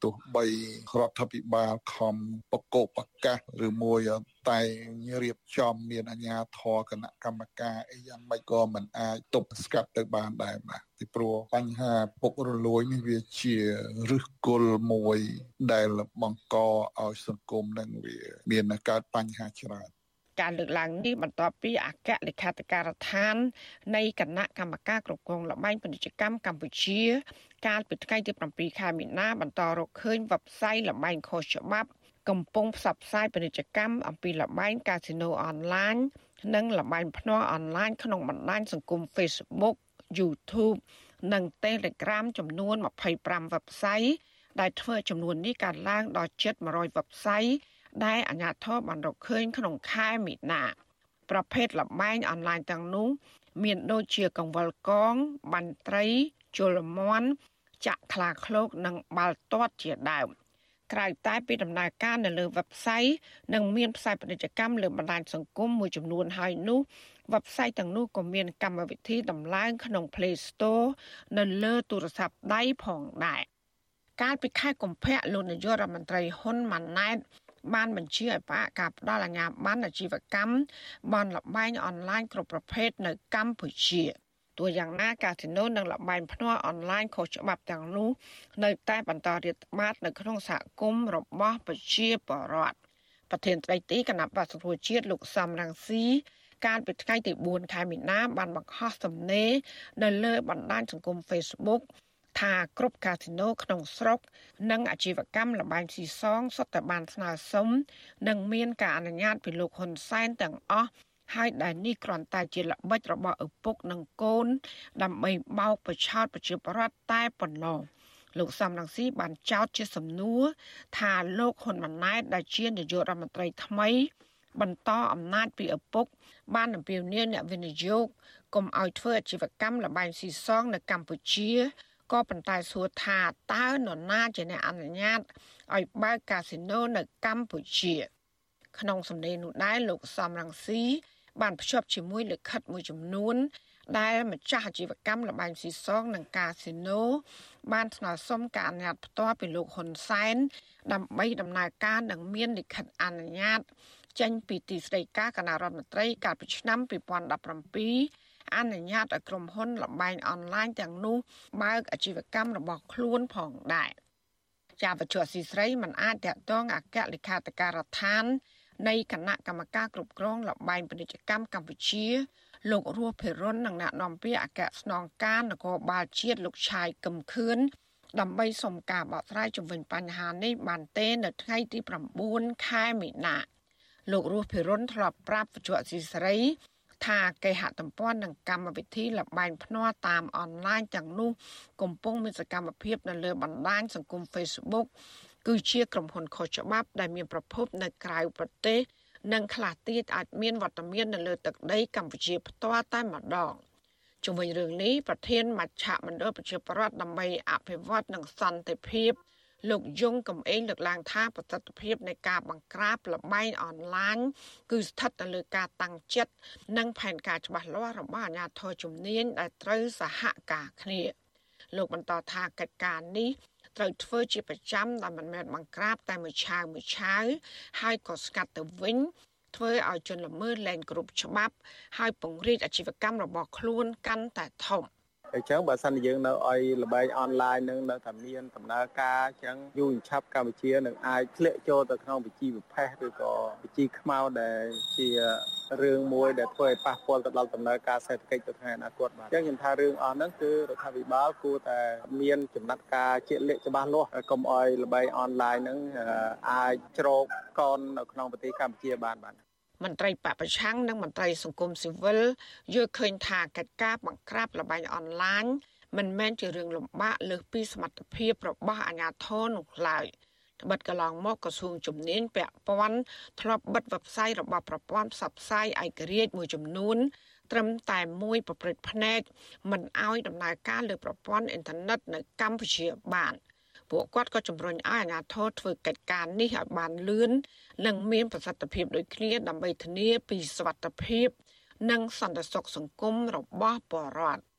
ទោះបីរដ្ឋាភិបាលខំបកបប្រកាសឬមួយតែរៀបចំមានអាជ្ញាធរគណៈកម្មការអីយ៉ាងម៉េចក៏មិនអាចទប់ស្កាត់ទៅបានដែរបាទពីព្រោះបញ្ហាពុករលួយនេះវាជាឫសគល់មួយដែលបង្កឲ្យសង្គមនឹងវាមានកើតបញ្ហាច្រើនការលើកឡើងនេះបន្ទាប់ពីអគ្គលេខាធិការដ្ឋាននៃគណៈកម្មការគ្រប់គ្រងល្បែងពាណិជ្ជកម្មកម្ពុជាកាលពីថ្ងៃទីប្រាំពីរខែមីនាបន្តរកឃើញវេបសាយល្បែងខុសច្បាប់កំពុងផ្សព្វផ្សាយពាណិជ្ជកម្មអំពីល្បែងកាស៊ីណូអនឡាញនិងល្បែងភ្នាល់អនឡាញក្នុងបណ្ដាញសង្គម Facebook, YouTube និង Telegram ចំនួនម្ភៃប្រាំវេបសាយដែលធ្វើចំនួននេះកើនឡើងដល់ជិតមួយរយវេបសាយដែលអាជ្ញាធរបានរកឃើញក្នុងខែមីនាប្រភេទល្បែងអនឡាញទាំងនោះមានដូចជាកង្វល់កងបាញ់ត្រីជលមន់ចាក់ខ្លាឃ្លោកនិងបាល់ទាត់ជាដើមក្រៅតែពីដំណើរការនៅលើវេបសាយនិងមានផ្សាយពាណិជ្ជកម្មលើបណ្ដាញសង្គមមួយចំនួនហើយនោះវេបសាយទាំងនោះក៏មានកម្មវិធីដំឡើងក្នុង Play Store នៅលើទូរស័ព្ទដៃផងដែរកាលពីខែកុម្ភៈលោកនាយករដ្ឋមន្ត្រីហ៊ុនម៉ាណែតបានបញ្ជាឲ្យផ្អាកការផ្ដល់អាជ្ញាប័ណ្ណអាជីវកម្មបនលបែងអនឡាញគ្រប់ប្រភេទនៅកម្ពុជាទោះយ៉ាងណាកាស៊ីណូនិងលបែងភ្នាល់អនឡាញខុសច្បាប់ទាំងនោះនៅតែបន្តរាតត្បាតនៅក្នុងសហគមន៍របស់ប្រជាពលរដ្ឋប្រធានស្ដីទីគណៈបក្សប្រជាជាតិលោកសំរងស៊ីកាលពីថ្ងៃទីបួនខែមីនាបានបង្ហោះសំណេរនៅលើបណ្ដាញសង្គម Facebookថាគ្រប់កាស៊ីណូក្នុងស្រុកនិងអាជីវកម្មល្បែងស៊ីសងសុទ្ធតែបានស្នើសុំនិងមានការអនុញ្ញាតពីលោកហ៊ុនសែនទាំងអស់ហើយដែលនេះគ្រាន់តែជាល្បិចរបស់ឪពុកនិងកូនដើម្បីបោកបញ្ឆោតប្រជាពលរដ្ឋតែប៉ុណ្ណោះលោកសំរងស៊ីបានចោទជាសំណួរថាលោកហ៊ុនម៉ាណែតដែលជានាយករដ្ឋមន្ត្រីថ្មីបន្តអំណាចពីឪពុកបានអំពាវនាវអ្នកវិនិយោគកុំឲ្យធ្វើអាជីវកម្មល្បែងស៊ីសងនៅកម្ពុជាក៏ប៉ុន្តែសួរថាតើនរណាជាអ្នកអនុញ្ញាតឲ្យបើកកាស៊ីណូនៅកម្ពុជាក្នុងសំណេរនោះដែរលោកសំរងស៊ីបានភ្ជាប់ជាមួយលិខិតមួយចំនួនដែលម្ចាស់អាជីវកម្មល្បែងស៊ីសងនិងកាស៊ីណូបានស្នើសុំការអនុញ្ញាតផ្ទាល់ពីលោកហ៊ុនសែនដើម្បីដំណើរការនិងមានលិខិតអនុញ្ញាតចេញពីទីស្តីការគណៈរដ្ឋមន្ត្រីកាលពីឆ្នាំពីរពាន់ដប់ប្រាំពីរអនុញ្ញាតឲ្យក្រុមហ៊ុនល្បែងអនឡាញទាំងនោះបើកអាជីវកម្មរបស់ខ្លួនផងដែរជាវិទ្យាស៊ីស្រីមិនអាចតាក់ទងអគ្គលេខាធិការដ្ឋាននៃគណៈកម្មការគ្រប់គ្រងល្បែងពាណិជ្ជកម្មកម្ពុជាលោករស់ភិរុននិងអ្នកនាំពាក្យអគ្គស្នងការនគរបាលជាតិលោកឆាយកឹមខឿនដើម្បីសុំការបកស្រាយជុំវិញបញ្ហានេះបានទេនៅថ្ងៃទីប្រាំបួនខែមីនាលោករស់ភិរុនធ្លាប់ប្រាប់វិទ្យាស៊ីស្រីថាគេហទំព័រនិងកម្មវិធីល្បែងភ្នាល់តាមអនឡាញទាំងនោះកំពុងមានសកម្មភាពនៅលើបណ្ដាញសង្គម Facebook គឺជាក្រុមហ៊ុនខុសច្បាប់ដែលមានប្រភពនៅក្រៅប្រទេសនិងខ្លះទៀតអាចមានវត្តមាននៅលើទឹកដីកម្ពុជាផ្ទាល់តែម្ដងជុំវិញរឿងនេះប្រធានមជ្ឈមណ្ឌលប្រជាពលរដ្ឋដើម្បីអភិវឌ្ឍនិងសន្តិភាពលោកយងកំឯងលើកឡើងថាប្រសិទ្ធភាពនៃការបង្ក្រាបល្បែងអនឡាញគឺស្ថិតនៅលើការតាំងចិត្តនិងផែនការច្បាស់លាស់របស់អាជ្ញាធរជំនាញដែលត្រូវសហការគ្នាលោកបន្តថាកិច្ចការនេះត្រូវធ្វើជាប្រចាំដែលមិនមែនបង្ក្រាបតែមួយឆាវមួយឆាវហើយក៏ស្កាត់ទៅវិញធ្វើឲ្យជនល្មើសលែងគ្រប់ច្បាប់ហើយពង្រីកអាជីវកម្មរបស់ខ្លួនកាន់តែធំអញ្ចឹងបើសិនយើងនៅឲ្យល្បែងអនឡាញនឹងនៅតែមានដំណើរការអញ្ចឹងយូរឆាប់កម្ពុជានឹងអាចធ្លាក់ចូលទៅក្នុងវិជីវភេទឬក៏វិជីខ្មៅដែលជារឿងមួយដែលធ្វើឲ្យប៉ះពាល់ទៅដល់ដំណើរការសេដ្ឋកិច្ចទៅថ្ងៃអនាគតបាទអញ្ចឹងខ្ញុំថារឿងអស់ហ្នឹងគឺរដ្ឋាភិបាលគួរតែមានចំណាត់ការជាក់លាក់ច្បាស់លាស់កុំឲ្យល្បែងអនឡាញហ្នឹងអាចជ្រកកូននៅក្នុងប្រទេសកម្ពុជាបានបាទមន្ត្រីបពប្រឆាំងនិងមន្ត្រីសង្គមស៊ីវិលយល់ឃើញថាកិច្ចការបង្ក្រាបល្បែងអនឡាញមិនមែនជារឿងលំបាកលើសពីសមត្ថភាពរបស់អាជ្ញាធរនោះឡើយត្បិតកន្លងមកក្រសួងជំនាញពាក់ព័ន្ធធ្លាប់បិទវេបសាយរបស់ប្រព័ន្ធផ្សព្វផ្សាយឯករាជ្យមួយចំនួនត្រឹមតែមួយប្រព្រឹត្តភ្នែកមិនឲ្យដំណើរការលើប្រព័ន្ធអ៊ីនធឺណិតនៅកម្ពុជាបានពួកគាត់ក៏ជំរុញឲ្យអាជ្ញាធរធ្វើកិច្ចការនេះឲ្យបានលឿននិងមានប្រសិទ្ធភាពដូចគ្នាដើម្បីធានាពីសុវត្ថិភាពនិងសន្តិសុខសង្គមរបស់ប្រជាពលរដ្ឋ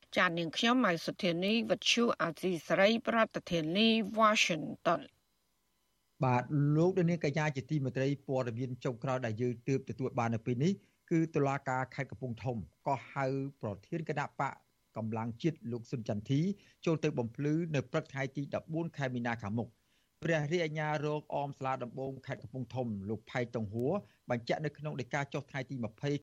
ចាននាងខ្ញុំម៉ៃសុធានីវិទ្យុអាស៊ីសេរីប្រធានាធិបតី Washington បាទលោកនាងកញ្ញាជាទីមេត្រីព័ត៌មានចុងក្រោយដែលយើងទើបទទួលបាននៅពេលនេះគឺតុលាការខេត្តកំពង់ធំក៏ហៅប្រធានគណៈបកកម្លាំងជាតិលោកស៊ុនចន្ទធីចូលទៅបំភ្លឺនៅព្រឹកថ្ងៃទីដប់បួនខែមីនាខាងមុខព្រះរាជអាជ្ញារងអមសាលាដំបងខេត្តកំពង់ធំលោកផៃតុងហួរបញ្ជាក់នៅក្នុងដីកាចុះថ្ងៃទី